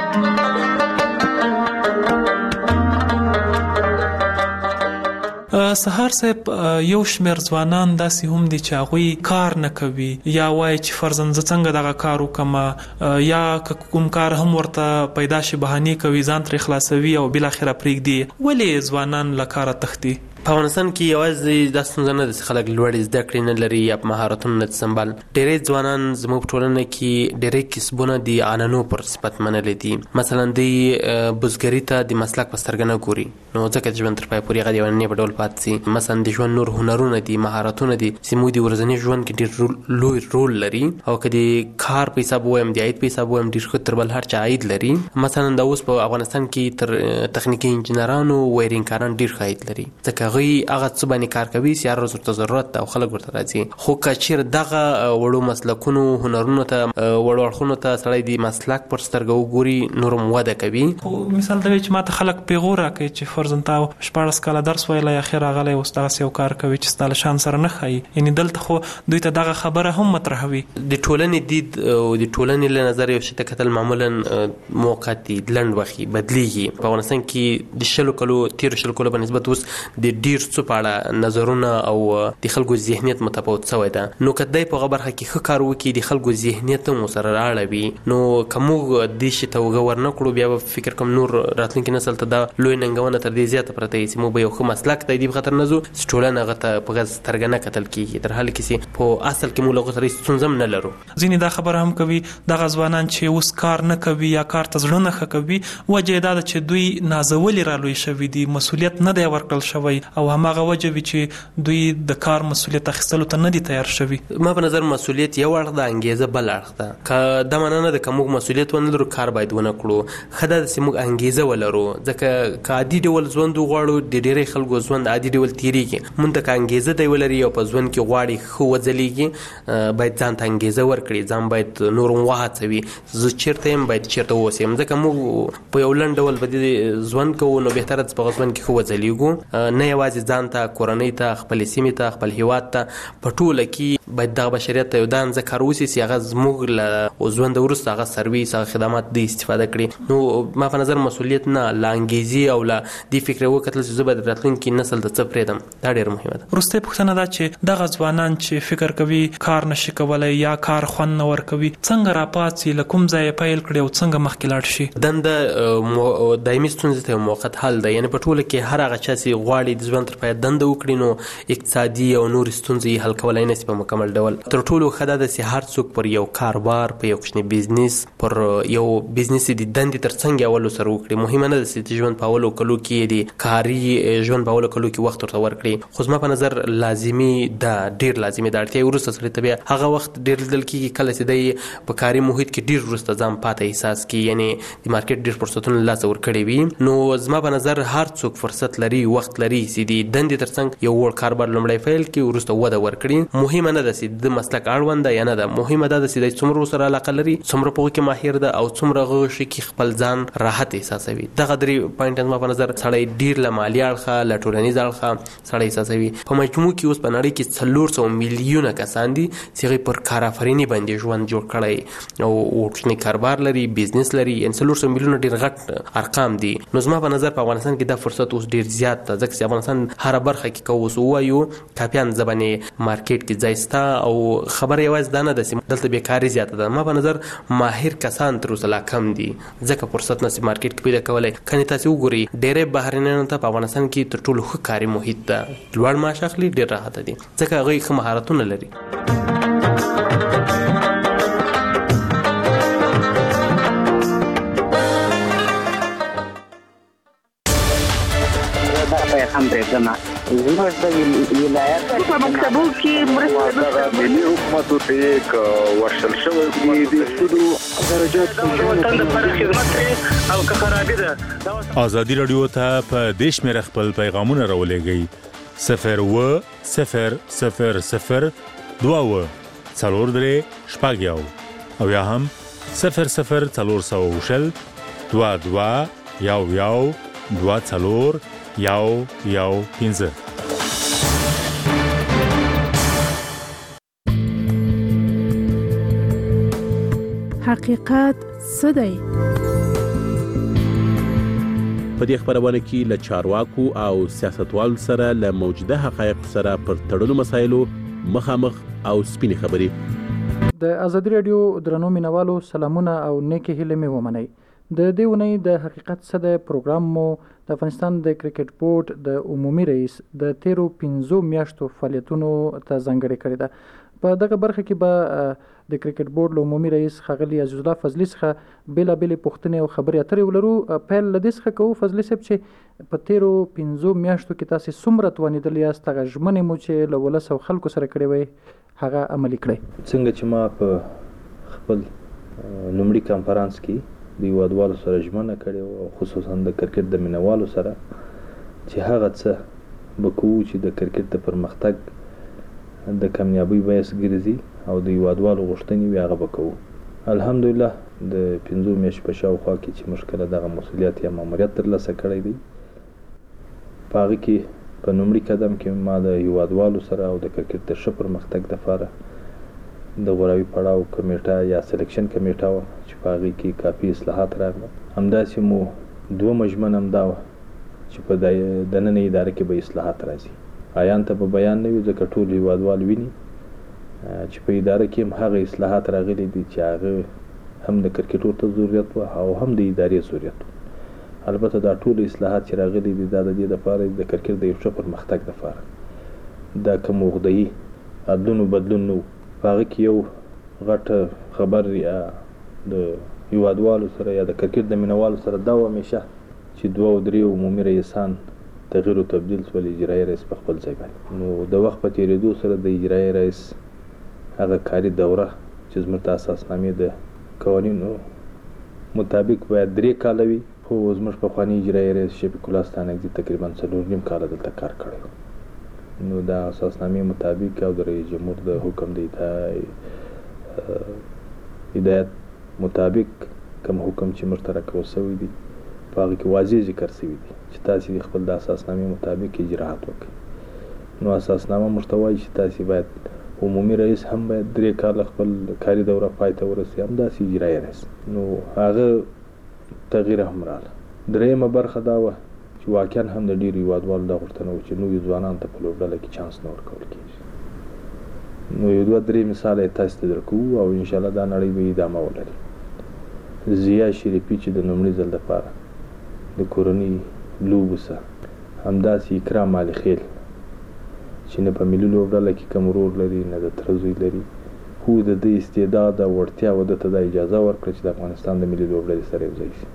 سهار صاحب، یو شمېر ځوانان داسې هم دي چې هغوی کار نه کوي یا وایي چې فرضاً زه څنګه دغه کار وکړم، یا کوم کار هم ورته پیدا شي بهانې کوي، ځان ترې خلاصوي او بالاخره پرېږدي. ولې ځوانان له کاره تښتي؟ په افغانستان کې یوازې دا ستونزه نه ده چې خلک لوړې زده کړې نه لري یا په مهارتونو نه سمبال. ډېری ځوانان زموږ په ټولنه کې ډېری کسبونه د عنعنو پر صفت منلي دي. مثلا دوی بزګري ته د مسلک په سترګه نه ګوري، نو ځکه چې ژوند تر پایه پورې هغه د عنعنې په ډول پاتې شي. مثلا د ژوند نور هنرونه دي، مهارتونه دي چې موږ د ورځني ژوند کې ډېر لوی رول لري، او که د کار په حساب ووایم، د عاید په حساب ووایم، ډېر ښه تر بل هر چا عاید لري. مثلا دا اوس په افغانستان کې تر تخنیکي انجینرانو وایرینګ کاران ډېر ښه عاید لري، ځکه هغوی هغه څه باندې کار کوي چې هر ورځ ورته ضرورت ده او خلک ورته راځي. خو که چېرې دغه وړو مسلکونو هنرونو ته وړو اړخونو ته سړی د مسلک پر سترګه وګوري، نور هم وده کوي. خو مثال دا وي چې ماته خلک پیغور راکوي چې فرضاً تا شپاړس کاله درس ویلی، اخر راغلی اوس دغسې یو کار کوي چې ستا له شان سره نه ښایي. یعنې دلته خو دوی ته دغه خبره هم مطرحوي. د ټولنې دید او د ټولنې له نظر یو شي ته کتل معمولا موقتي لنډ وخت بدلیږي. په افغانستان کې د شلو کلو تېرو شلو کلو په نسبت اوس د ډېر څه په اړه نظرونه او د خلکو ذهنیت متفاوت شوی ده. نو که دی په هغه برخه کې ښه کار وکړي، د خلکو ذهنیت هم ورسره راړوي، نو که موږ دې شي ته اوږه ورنه کړو، بیا به فکر کوم نور راتلونکي نسل ته دا لوی ننګونه تر دې زیاته پرته وي چې موږ به یو ښه مسلک ته دې په خاطر نه ځو چې ټولنه هغه ته په سترګه نه کتل کېږي، تر حاله کې چې په اصل کې موږ له هغو سره هېڅ ستونزه هم نه لرو. ځینې دا خبره هم کوي دغه ځوانان چې اوس کار نه کوي یا کار ته زړه نه ښه کوي، وجه یې دا ده چې دوی نازولي رالوی شوي دي، مسؤلیت نه دی ورکړل شوی، او هماغه وجه وي چې دوی د کار مسؤلیت اخیستلو ته نه دي تیار شوي. ما په نظر مسؤلیت یو اړخ ده، انګیزه بل اړخ ده. که دا معنا نه ده که موږ مسؤلیت ونه لرو کار باید ونه کړو، ښه ده چې موږ انګیزه ولرو، ځکه که عادي ډول ژوند وغواړو، د ډېری خلکو ژوند عادي ډول تېرېږي. موږ ته که انګیزه دی ولري او په ژوند کې غواړي ښه وځلېږي، باید ځان ته انګیزه ورکړي، ځان باید نور هم وهڅوي، زه چېرته یم باید چېرته واوسم، ځکه موږ په یو لنډ ډول به دې ژوند کوو، نو بهتره ده چې په هغه ژوند کې ښه وځلېږو، نه یوازې ځان ته، کورنۍ ته، خپلې سیمې ته، خپل هیواد ته، په ټوله کې باید دغه بشریت ته یو دا اندازه کار وشي چې هغه زموږ له ژونده وروسته هغه سرویس، هغه خدمات دوی استفاده کړي. نو ما په نظر مسؤلیت نه، له انګیزې او له دې فکر وکتل چې زه به د راتلونکي نسل ته څه پرېږدم، دا ډېره مهمه ده. وروستۍ پوښتنه دا چې دغه ځوانان چې فکر کوي کار نشي کولی یا کار خوند نه ورکوي، څنګه راپاڅي، له کوم ځایه پیل کړي او څنګه مخکې لاړ شي؟ دنده دایمي ستونزې ته یو موقت حل ده. یعنې په ټوله کې هر هغه چا چې غواړي د ژوند تر پایه دنده وکړي، نو اقتصادي او نورې ستونزې حل کولی نه شي په مکمل ډول. تر ټولو ښه دا ده چې هر څوک پر یو کاروبار، په یو کوچني بزنس، پر یو بزنس د دندې تر څنګ اولو سره وکړي. مهمه نه ده چې د ژوند په اولو کلو کې د کاري ژوند په اولو کلو کې وخت ورته ورکړي، خو زما په نظر لازمي ده، ډېر لازمي ده. اړتیا یې وروسته سړي ته بیا هغه وخت ډېر لیدل کېږي کله چې دی په کاري محیط کې ډېر وروسته ځان پاته احساس کړي، یعنې د مارکېټ ډېر فرصتونه له لاسه ورکړي وي. نو زما په نظر هر څوک فرصت لري، وخت لري چې د دندې تر څنګ یو وړ کاروبار لومړی پیل کړي، وروسته وده ورکړي. مهمه نه ده چې د مسلک اړوند ده یا نه ده، مهمه ده چې دی څومره ورسره علاقه لري، څومره په هغو کې ماهر ده، او څومره هغه شي کې خپل ځان راحت احساسوي. دغه درې پوینټ زما په نظر سړی ډېر له مالي اړخه، له ټولنیز اړخه سړی احساسوي. په مجموع کې اوس په نړۍ کې څلور سوه میلیونه کسان دي چې هغوی پر کارآفریني باندې ژوند جوړ کړی او کوچنی کاروبار لري، بزنس لري، یعنې څلور سوه میلیونه ډېر غټ ارقام دي. نو زما په نظر په افغانستان کې دا فرصت اوس ډېر زیات ده، ځکه چې افغانستان هره برخه کې که اوس ووایو کاپیان زبانې مارکېټ کې ځای شته، او خبره یوازې دا نه ده چې دلته بیکاري زیاته ده. ما په نظر ماهر کسان تر اوسه لا کم دي، ځکه فرصت نشي مارکېټ کې پیدا کولی. کنې تاسې وګورئ ډېری بهرنیانو ته په افغانستان کې تر ټولو ښه کاري محیط ده، لوړ معاش اخلي، ډېر راحته دي، ځکه هغوی ښه مهارتونه لري. هم درېږمه زموږ د ولایت په مکتبو کې مرسته ملي حکومتو ته یک ورشل شوی د سودو درجات او که خرابې ده. ازادي راډیو ته په دې شمېره خپل پیغامونه راولېږئ صفر اووه صفر صفر صفر دوه اوه څلور درې شپږ یو او یا هم صفر صفر څلور سوه او شل دوه دوه یو یو دوه څلور یو یو پنځه. حقیقت څه دی؟ په دې خبرونه کې له چارواکو او سیاستوالو سره له موجوده حقایق سره پر تړلو مسایلو مخامخ او سپینې خبرې. د ازادي رادیو درنو مینوالو سلامونه او نیکی هیلې مې ومنئ. د دې ونې د حقیقت څه دی پروګرام مو د افغانستان د کرکټ بورډ د عمومي رئیس د تیرو پنځو میاشتو فعالیتونو ته ځانګړې کړې ده. په دغه برخه کې به د کرکټ بورډ له عمومي رئیس ښاغلي عزیز الله فضلي څخه بېلابېلې پوښتنې او خبرې اترې ولرو. پیل له دې څخه کوو فضلي صاحب چې په تیرو پنځو میاشتو کې تاسې څومره توانېدلي یاست هغه ژمنې مو چې له ولس او خلکو سره کړې وئ هغه عملي کړئ؟ څنګه چې ما په خپل لومړي کنفرانس کې د هیوادوالو سره ژمنه کړې وه او خصوصا د کرکټ د مینوالو سره چې هغه څه به کوو چې د کرکټ د پرمختګ د کامیابۍ باعث ګرځي او د هیوادوالو غوښتنې وي هغه به کوو. الحمدلله د پنځو میاشتو په شاوخوا کې چې موږ کله دغه مسؤلیت یا ماموریت ترلاسه کړی دی په هغه کې په لومړي قدم کې ما د هیوادوالو سره او د کرکټ د ښه پرمختګ دپاره د غوراوي پړاو کمیټه یا سلیکشن کمیټه وه چې په هغې کې کافي اصلاحات راغله. همداسې مو دومه ژمنه هم دا وه چې په دننه اداره کې به اصلاحات راځي. عیان ته به بیان نه وي ځکه ټول هیوادوال ویني چې په اداره کې هم هغه اصلاحات راغلي دي چې هغه هم د کرکټ ورته ضرورت وه او هم د ادارې ضرورت وه. البته دا ټول اصلاحات چې راغلي دي دا د دې دپاره د کرکټ د یو ښه پرمختګ دپاره دا کوم عقده‌يي عدلون و بدلون نه و. په هغه کې یو غټ خبر یا د هیوادوالو سره یا د کرکټ د مینوالو سره دا و همیشه چې دوه او درې عمومي رئیسان تغییر او تبدیل شول، اجرایي رئیس په خپل ځای باندې. نو د وخت په تېرېدو سره د اجرایي رئیس هغه کاري دوره چې زموږ د اساسنامې د قوانینو مطابق باید درې کاله وي، خو زموږ پخواني اجرایي رئیس شفیق الله ستانکزي تقریبا څلور نیم کاله دلته کار کړی و. نو د اساسنامې مطابق او د رئیس جمهور د حکم د هدایت مطابق کوم حکم چې موږ ته راکړل شوی دی په هغه کې واضح ذکر شوی دی چې تاسې خپل د اساسنامې مطابق اجراحات وکړئ. نو اساسنامه موږ ته وایي چې تاسې باید عمومي رئیس هم باید درې کاله خپل کاري دوره پای ته ورسوي، همداسې اجرایي رئیس. نو هغه تغییر هم راغله. درېیمه برخه دا وه چې واقعا هم د ډېرو هیوادوالو دا غوښتنه وه چې نویو ځوانانو ته په لوبډله کې چانس نه ورکول کېږي. نو یو دوه درې مثاله یې تاسو ته درکوو او انشاءالله دا نړۍ به ادامه ولري. ضیا شریفي چې د لومړي ځل دپاره د کورنۍ لوبو سره، همداسې اکرام علي خیل چې نه په ملي لوبډله کې کوم رول لري نه د تره زوی لري، خو د ده استعداد او وړتیا و ده ته دا اجازه ورکړه چې د افغانستان د ملي لوبډلې سره یو ځای شي.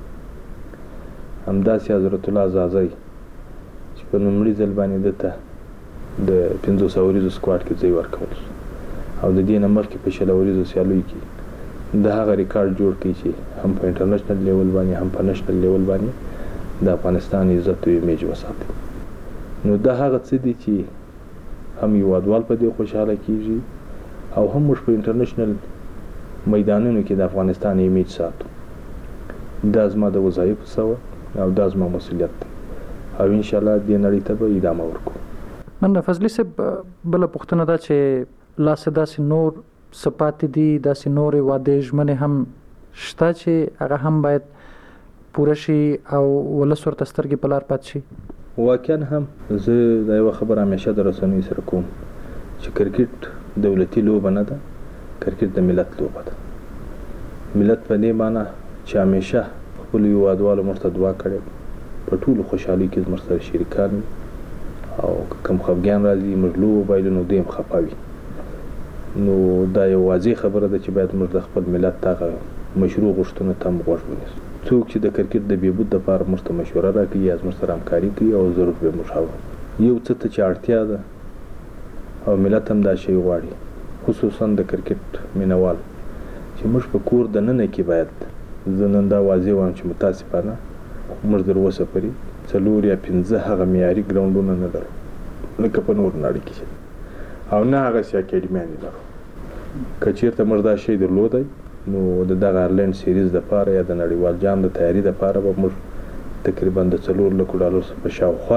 همداسې حضرت الله زازی چې په لومړي ځل باندې ده ته د پنځوس اوریزو سکواډ کې ځای ورکول شو او د دې نه مخکې په شل اوریزو سیالیو کې د هغه ریکارډ جوړ کړي چې هم په انټرنیشنل لیول باندې هم په نشنل لیول باندې د افغانستان عزت او ایمیج وساتي. نو دا هغه څه دي چې هم هیوادوال په دې خوشحاله کیږي او هم موږ په انټرنیشنل میدانونو کې د افغانستان ایمیج ساتو. دا زما د وظایفو سوه او دا زما مسؤلیت دی او انشاءالله دې نړۍ ته به ادامه ورکړو. مننه فضلي صاحب. بله پوښتنه ده چې لاسې داسې نور څه پاتې دي، داسې نورې وعدې ژمنې هم شته چې هغه هم باید پوره شي او ولس ورته سترګې په لار پاتې شي؟ واقعا هم زه دا یوه خبره همیشه د رسنیو سره کوم چې کرکټ دولتي لوبه نه ده، کرکټ د ملت لوبه ده. ملت په دې معنی چې همیشه خپلو هیوادوالو موږ ته دعا کړې په ټولو خوشحالۍ کې زموږ سره شریکان وي او کوم خفګان راځي موږ لوبه بایلو نو دوی هم خفه وي. نو دا یو واضح خبره ده چې باید موږ د خپل ملت هغه مشروع غوښتنو ته هم غوږ ونیسو. څوک چې د کرکټ د بهبود دپاره موږ ته مشوره راکوي یا زموږ سره همکاري کوي او ضرور به موږ اورو. یو څه ته چې اړتیا ده او ملت هم دا شی غواړي، خصوصا د کرکټ مینوال چې موږ په کور دننه کې باید، زه نن دا واضح وایم چې متاسفانه موږ تر اوسه پورې څلور یا پنځه هغه معیاري ګراونډونه نه لرو لکه په نورو نړۍ کې. او نه هغه سي اکیډمیانې لرو. که چېرته موږ دا شی درلودی نو د دغه آیرلینډ سیریز دپاره یا د نړیوال جام د تیاري دپاره به موږ تقریبا د څلور لکو ډالرو په شاوخوا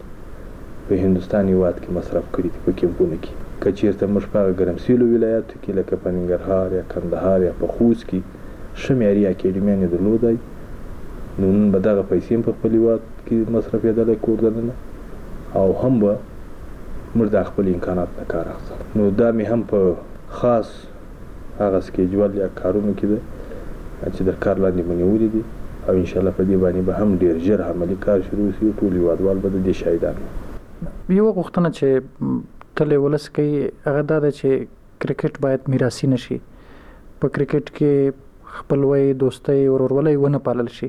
کې په هندوستان هېواد کې مصرف کړي دي په کیمپونو کې. که چېرته موږ په هغه ګرمسیلو ولایاتو کې لکه په ننګرهار یا کندهار یا په خوست کې ښه معیاري اکیډمیانې درلودی نو نن به دغه پیسې هم په خپل هېواد کې مصرفېدلی کور دننه او هم به موږ د خپل امکانات نه کار اخیستل. نو دا مې هم په خاص هغه سکیجول یا کارونو کې ده چې در کار لاندې مې نیولي دي او انشاءالله په دې باندې به هم ډېر ژر عملي کار شروع شي. ټول هېوادوال به د دې شاهدان وي. یوه غوښتنه چې تل یې ولس کوي هغه دا ده چې کرکټ باید میراثي نه شي. په کرکټ کې خپلوۍ دوستۍ ورورولۍ ونه پالل شي.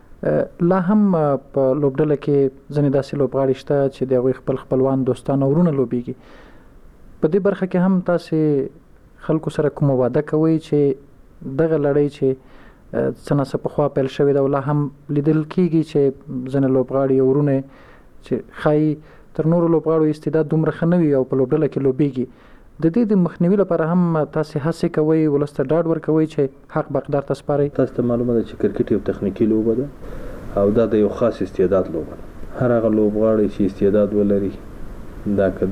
لا هم په لوبډله کې ځینې داسې لوبغاړي شته چې د هغوی خپل خپلوان دوستان او ورونه لوبیږي. په دې برخه کې هم تاسې خلکو سره کومه واده کوئ چې دغه لړۍ چې څه ناڅه پخوا پیل شوې ده او لا هم لیدل کېږي چې ځینې لوبغاړي او ورونه چې ښایي تر نورو لوبغاړو استعداد دومره ښه نه وي او په لوبډله کې لوبیږي. د دې د مخنیوي لپاره هم تاسې هڅې کوئ ولس ته ډاډ ورکوئ چې حق به اقدار ته سپارئ. تاسو ته معلومه ده چې کرکټ یو تخنیکي لوبه ده او دا د یو خاص استعداد لوبه ده. هر هغه لوبغاړی چې استعداد ولري دا که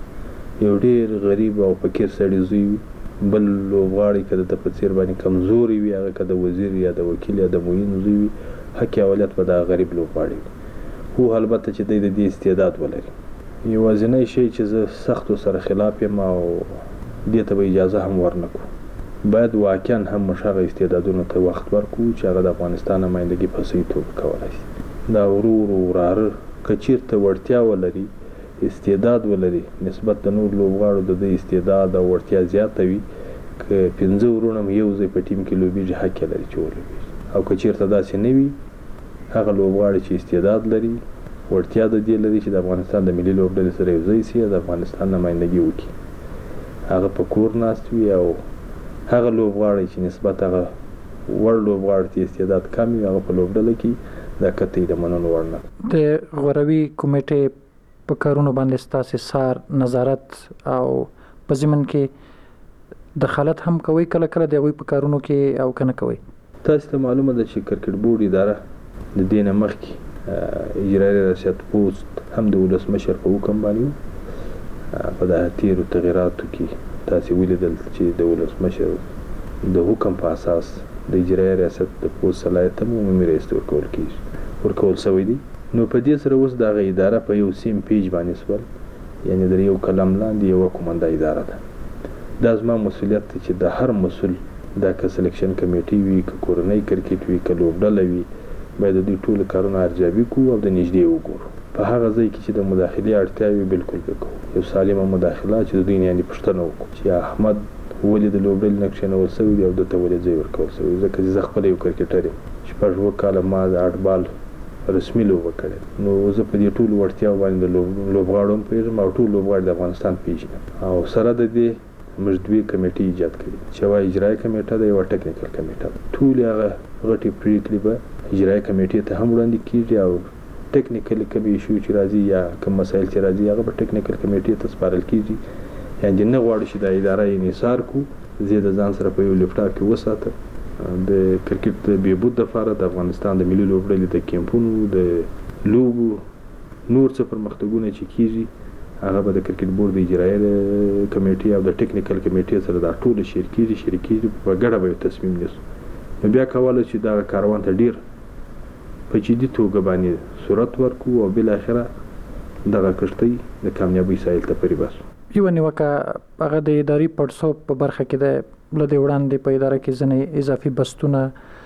د یو ډېر غریب او فقیر سړي زوی وي بل لوبغاړی که د ده په څېر باندې کمزوري وي هغه که د وزیر یا د وکیل یا د معین زوی وي حق اولت به دغه غریب لوبغاړی وي. خو البته چې دی د دې استعداد ولري. یوازینی شی چې زه سختو سره خلاف یم او دې ته به اجازه هم ورنه کړو باید واقعا هم موږ هغه استعدادونو ته وخت ورکړو چې هغه د افغانستان نمایندګي په صحیح توګه کولی شي. دا ورور وراره که چېرته وړتیا ولري استعداد ولري نسبت د نور لوبغاړو د دې استعداد او وړتیا زیاته وي که پنځه ورونه هم یو ځای په ټیم کې لوبېږي حق یې لري چې ولوبېږي. او که چېرته داسې نه وي هغه لوبغاړي چې استعداد لري وړتیا د دې لري چې د افغانستان د ملي لوبډلې سره یو ځای شي د افغانستان نمایندګي وکړي هغه په کور ناست وي او هغه لوبغاړی چې نسبت هغه وړ لوبغاړي ته استعداد کم وي هغه په لوبډله کې دا قطعي د منلو وړ نه. د غوروي کمیټې په کارونو باندې ستاسې سار نظارت او په ضمن کې دخالت هم کوئ کله کله د هغوی په کارونو کې او که نه کوئ؟ تاسو ته معلومه ده چې کرکټ بورډ اداره د دې نه مخکې اجرایي ریاست پوسټ هم د ولسمشر په حکم باندې په دغه تېرو تغییراتو کې تاسې ولیدل چې د ولسمشر د حکم په اساس د اجرایي ریاست د پوسټ صلاحیت هم عمومي رئیس ته ورکول کېږي ورکول شوی دی. نو په دې سره اوس دغه اداره په یو سیم پیج باندې سول یعنې د یو قلم لاندې یوه کومنده اداره ده. دا زما مسؤلیت دی چې د هر مسؤل دا که سلیکشن کمیټې وي که کورنۍ کرکټ وي که لوبډله وي باید د دوی ټولو کارونه ارزیابي کړو او د نږدې وګورو. په هغه ځای کې چې د مداخلې اړتیا وي بالکل به کوو یو سالمه مداخله چې د دوی نه یعنې پوښتنه وکړو چې احمد ولې د لوبډلې نه کښېنول شوی دی او ده ته ولې ځای ورکول شوی ځکه چې زه خپله یو کرکټر یم شپږ اووه کاله ما د هټبال رسمي لوبه کړې نو زه په دې ټولو وړتیاو باندې د لوبغاړو هم پوهېږم او ټول لوبغاړي د افغانستان پېژنم او سره د دې موږ دوې کمیټې ایجاد کړي چې یوه اجرایي کمیټه ده یوه ټکنیکل کمیټه ده. ټولې هغه غټې پرېکړې به اجرایي کمیټې ته هم وړاندې کېږي او ټکنیکل کوم ایشو چې راځي یا کوم مسایل چې راځي هغه به ټکنیکل کمیټې ته سپارل کېږي. یعنې نه غواړو چې دا اداره یې انحصار کړو زه د ځان سره په یو لیپټاپ کې وساتم د کرکټ د بهبود لپاره د افغانستان د ملي لوبډلې د کیمپونو د لوبو نور څه پرمختګونه چې کېږي هغه به د کرکټ بورډ د اجرایي کمیټې او د ټکنیکل کمیټې سره دا ټول شریک کېږي شریک کېږي په ګډه به یو تصمیم نیسو. نو بیا کولی چې دغه کاروان ته ډېر په جدي توګه باندې صورت ورکړو او بالاخره دغه کښتۍ د کامیابۍ ساحل ته پرې باسو. یوه نیوکه هغه د اداري پړسوب په برخه کې ده. له دې وړاندې په اداره کې ځینې اضافي بستونه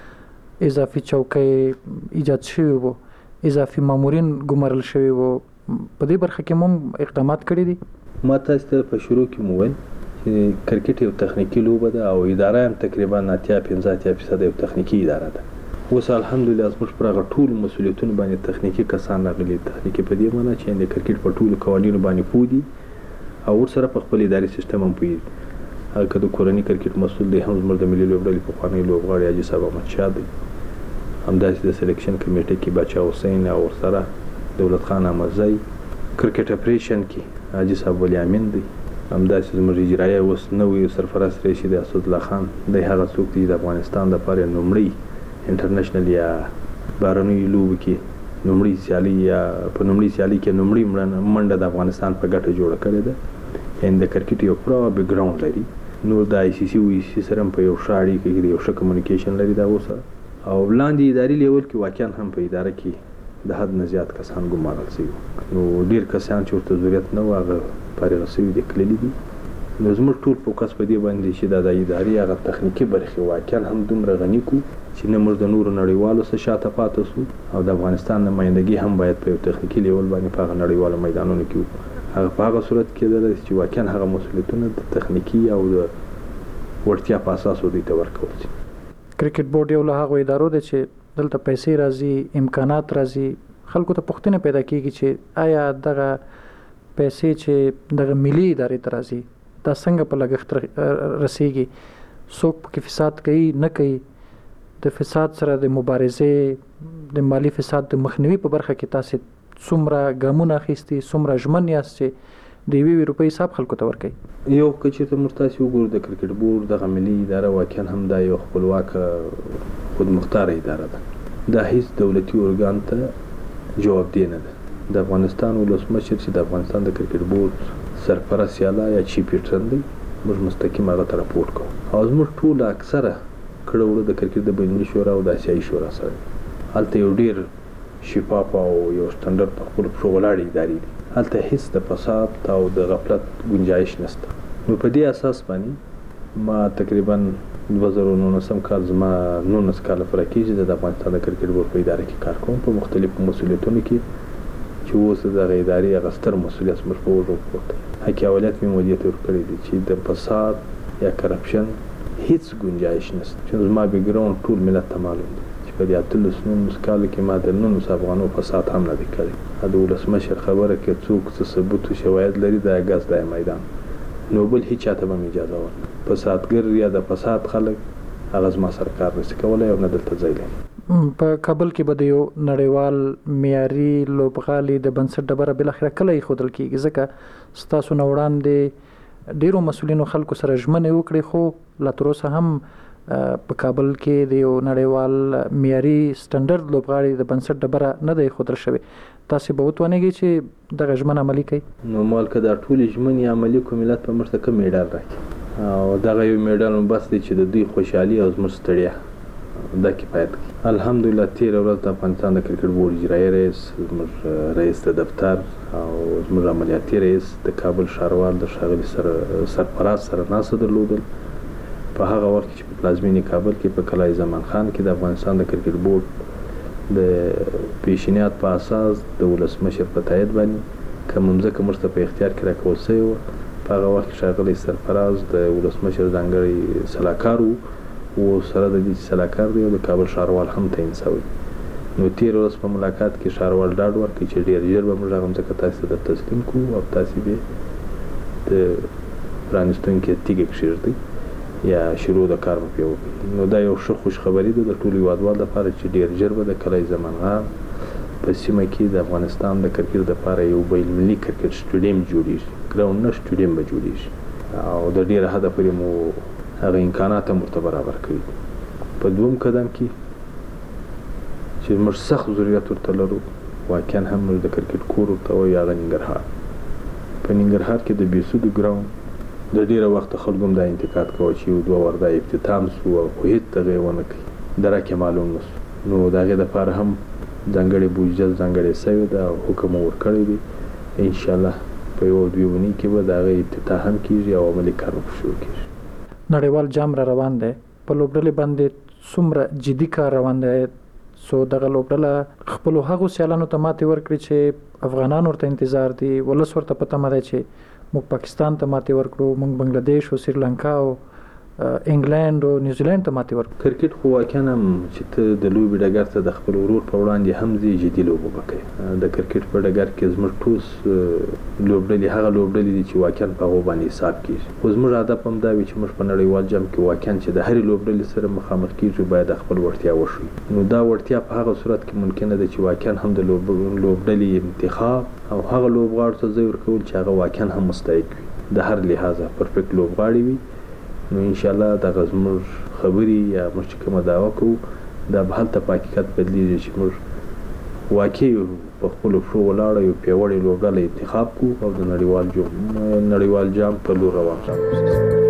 اضافي چوکۍ ایجاد شوي وو اضافي مامورین ګمارل شوي وو په دې برخه کې هم اقدامات کړي دي؟ ما تاسو ته په شروع کې مو ویل چې کرکټ یو تخنیکي لوبه ده او اداره هم تقریبا اتیا پنځه اتیا فیصد یو تخنیکي اداره ده. اوس الحمدلله زموږ پر هغه ټول مسؤلیتونه باندې تخنیکي کسان راغلي. تخنیکي په دې معنی چې د کرکټ په ټولو قوانینو باندې پوه دي او ورسره په خپل اداري سیستم هم پوهېږي. هغه که د کورني کرکټ مسؤل دی هم زموږ د ملي لوبډلې پخوانی لوبغاړی حاجي صاحب احمدشاه دی همداسې د سلیکشن کمیټې کې باچا حسین او ورسره دولت خان احمدزی کرکټ اپریشن کې حاجي صاحب ولی امین دی همداسې زموږ اجرایه اوس نوی سرپرست رئیس دی اسدالله خان دی هغه څوک دی د افغانستان دپاره لومړی انټرنیشنل یا بهرنیو لوبو کې لومړی سیالي یا په لومړي سیالي کې لومړی منډه د افغانستان په ګټه جوړه کړې ده. یعنې د کرکټ یو پوره بیکګراونډ لري. نو د آی سی سی او ای سی سره هم په یو ښه اړیکه کې دی، یو ښه کمیونیکیشن لري دا اوسه. او لاندې اداري لیول کې واقعا هم په اداره کې د حد نه زیات کسان ګمارل شوي. نو ډېر کسان چې ورته ضرورت نه و هغه فارغ شوي دي، تللي دي. نو زموږ ټول فوکس په دې باندې چې دا د ادارې هغه تخنیکي برخې واقعا هم دومره غني کړو چې نه موږ د نورو نړیوالو څخه شاته پاتې شو، او د افغانستان نمایندګي هم باید په یو تخنیکي لیول باندې په هغه نړیوالو میدانونو کې وکړو. هغه په هغه صورت کېدلی چې واقعا هغه مسؤلیتونه د تخنیکي او د وړتیا په اساس دوی ته ورکول شي. کرکټ بورډ یو له هغو ادارو دی چې دلته پیسې راځي، امکانات راځي، خلکو ته پوښتنه پیدا کېږي چې آیا دغه پیسې چې دغه ملي ادارې ته راځي دا څنګه په لګښت رسیږي، څوک پکې فساد کوي نه کوي، د فساد سره د مبارزې د مالی فساد د مخنیوي په برخه کې تاسو څومره ګامونه اخیستي، څومره ژمن یاست چې د یوې روپۍ حساب خلکو ته ورکوي؟ یو که چېرته موږ تاسې وګورو د کرکټ بورډ دغه ملي اداره واقعا هم دا یو خپلواکه خودمختاره اداره ده. دا هیڅ دولتي ارګان ته جوابدې نه ده. د افغانستان ولسمشر چې د افغانستان د کرکټ بورډ سرپرست یاله یا چیف پیټرن دی، موږ مستقیم هغه ته راپورټ کوو. او زموږ ټوله اکثره کړه وړه د کرکټ د بینالمللي شورا او د آسیایي شورا سره. هلته یو ډېر شفاف او یو سټنډرډ په خپلو پښو ولاړې ادارې دي. هلته هیڅ د فساد او د غفلت گنجایش نشته. نو په دې اساس باندې ما تقریبا دوه زره نولسم کال زما نولس کاله پوره کېږي د افغانستان د کرکټ بورډ په اداره کې کار کوم، په مختلفو مسؤلیتونو کې چې اوس د دغه ادارې هغه ستر مسؤلیت زموږ په اوږو پروت. حقي اولیت مې مدیریت ورکړی دی چې د فساد یا کرپشن هیڅ گنجایش نشته. چې زما بیکګراونډ ټول ملت ته معلوم دی چې په دې اتلس نولس کالو کې ما د نولس افغانو فساد هم نه دی کړی. د ولسمشر خبره کې څوک څه ثبوت او شواهد لري د ګاز د میدان نو بل هیڅ چاته به اجازه ورنه. فسادګر یا د فساد خلک هغه زما سرکار نشي کولای او نه دلته ځای لري. په کابل کې به د یو نړیوال معیاري لوبغالي د بنسټ ډبره بل اخره کله ایښودل کېږي، ځکه ستاسو نه وړاندې ډیرو مسؤلینو خلکو سره ژمنې وکړې، خو لا تر اوسه هم په کابل کې د یو نړیوال معیاري سټنډرډ لوبغاړي د بنسټ ډبره نه دی ایښودل شوې. تاسو به وتوانیږئ چې دغه ژمنه عملي کړئ؟ نو مال که دا ټولې ژمنې عملي کړو ملت به موږ ته کوم میډال راکړي، او دغه یو میډال هم بس دی چې د دوی خوشحالي او زموږ ستړیا دا کفایت کوي. الحمدلله تېره ورځ د افغانستان د کرکټ بورډ اجرایي رئیس، زموږ رئیس د دفتر او زموږ عملیاتي رئیس د کابل ښاروال د ښاغلي سره سرفراز سره ناسته درلودل. په هغه وخت چې په پلازمینې کابل کې په قلعه زمان خان کې د افغانستان د کرکټ بورډ د پیشنهاد په اساس د ولسمشر په تایید باندې کوم ځمکه موږ ته په اختیار کې راکول شوې وه. په هغه وخت کې ښاغلی سرفراز د ولسمشر ځانګړی سلاکار و او سره د دې سلاکار دی او د کابل ښاروال هم تعیین شوی. نو تېره ورځ په ملاقات کې ښاروال ډاډ ورکړي چې ډېر ژر به موږ هغه ځمکه تاسې ته در تسلیم کړو او تاسې به د پرانیستونکي تیږې کښېږدئ یا شروع د کار به پرې وکړي. نو دا یو ښه خوشخبري ده د ټولو هېوادوالو لپاره چې ډېر ژر به د قلعه زمان خان په سیمه کې د افغانستان د کرکټ دپاره یو بینالمللي کرکټ سټیډیم جوړېږي، ګراونډ نه سټیډیم به جوړېږي، او د ډېره حده پورې مو هغه امکانات هم ورته برابر کړي. په دویم قدم کې چې موږ سخت ضرورت ورته لرو، واقعا هم موږ د کرکټ کور ورته وایو هغه ننګرهار. په ننګرهار کې د بېسودو ګراونډ د ډېره وخته خلکو هم دا انتقاد کوه چې یو دوه ور دا افتتام سو او خو هېڅ دغه یې ونه کړي، درک یې معلوم نه سو. نو د هغې دپاره هم ځانګړې بودجه ځانګړې شوې ده او حکم مو ورکړی دی. انشاءالله په یو دوې اونۍ کې به د هغې افتتاح هم کېږي او عملي کار به شروع کېږي. نړیوال جام را روان دی، په لوبډلې باندې څومره جدي کار روان دی؟ سو دغه لوبډله خپلو هغو سیالانو ته ماتې ورکړي چې افغانان ورته انتظار دي، ولس ورته په تمه دی چې موږ پاکستان ته ماتې ورکړو، موږ بنګلادیش او سریلانکا او انګلند او نیوزیلند ته ماتې ورکړو. کرکټ خو واقعا هم چې ته د لوبې ډګر ته د خپل ورور په وړاندې هم ځې جدي لوبه به کوې. د کرکټ په ډګر کې زموږ ټول لوبډلې هغه لوبډلې دي چې واقعا په هغو باندې حساب کېږي. خو زموږ هدف هم دا وي چې موږ په نړیوال جام کې واقعا چې د هرې لوبډلې سره مخامخ کېږو باید خپل وړتیا وښیو. نو دا وړتیا په هغه صورت کې ممکنه ده چې واقعا هم د لوبډلې انتخاب او هغه لوبغاړو ته ځای ورکول چې هغه واقعا هم مستحق وي. د هر لحاظه پرفیکټ لوبغاړي وي نو ان شاء الله دا زموږ خبري یا موږ چې کومه دعوا کوو دا به هلته په حقیقت بدلیږي چې موږ واقعي په خپلو پښو ولاړه یو پیاوړی لوبډله انتخاب کړو او د نړیوال جام نړیوال جام په لور روان شو.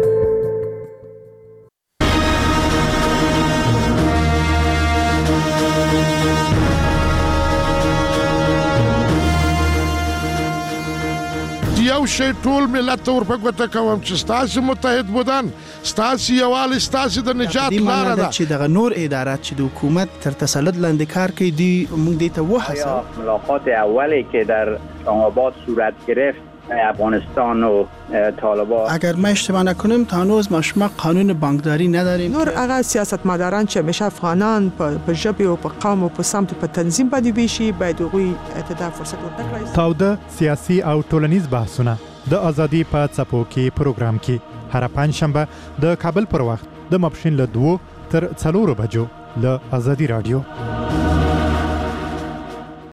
یو شی ټول ملت ته ورپګوته کوم چې ستاسو متحد بودن ستاسو یووالی ستاسو د نجات لاره ده چې دغه نور ادارات چې د حکومت تر تسلط لاندې کار کوي دی موږ دې ته وهڅوو. ملاقات اولی که در اسلام‌آباد صورت گرفت افغانستان و طالبان اگر ما اشتباه نکنیم تا هنوز ما شما قانون بانکداری نداریم. نور هغه سیاستمداران چې همیشه افغانان په ژبه او په قوم او په سمت په تنظیم باندې ویشي باید هغوی ته فرصت ورکړي. تاوده سیاسي او ټولنیز بحثونه د ازادي په څپو کې پروګرام کې هر پنځشنبه د کابل پر وخت د ماپښین له دوه تر څلورو بجو له ازادي رادیو.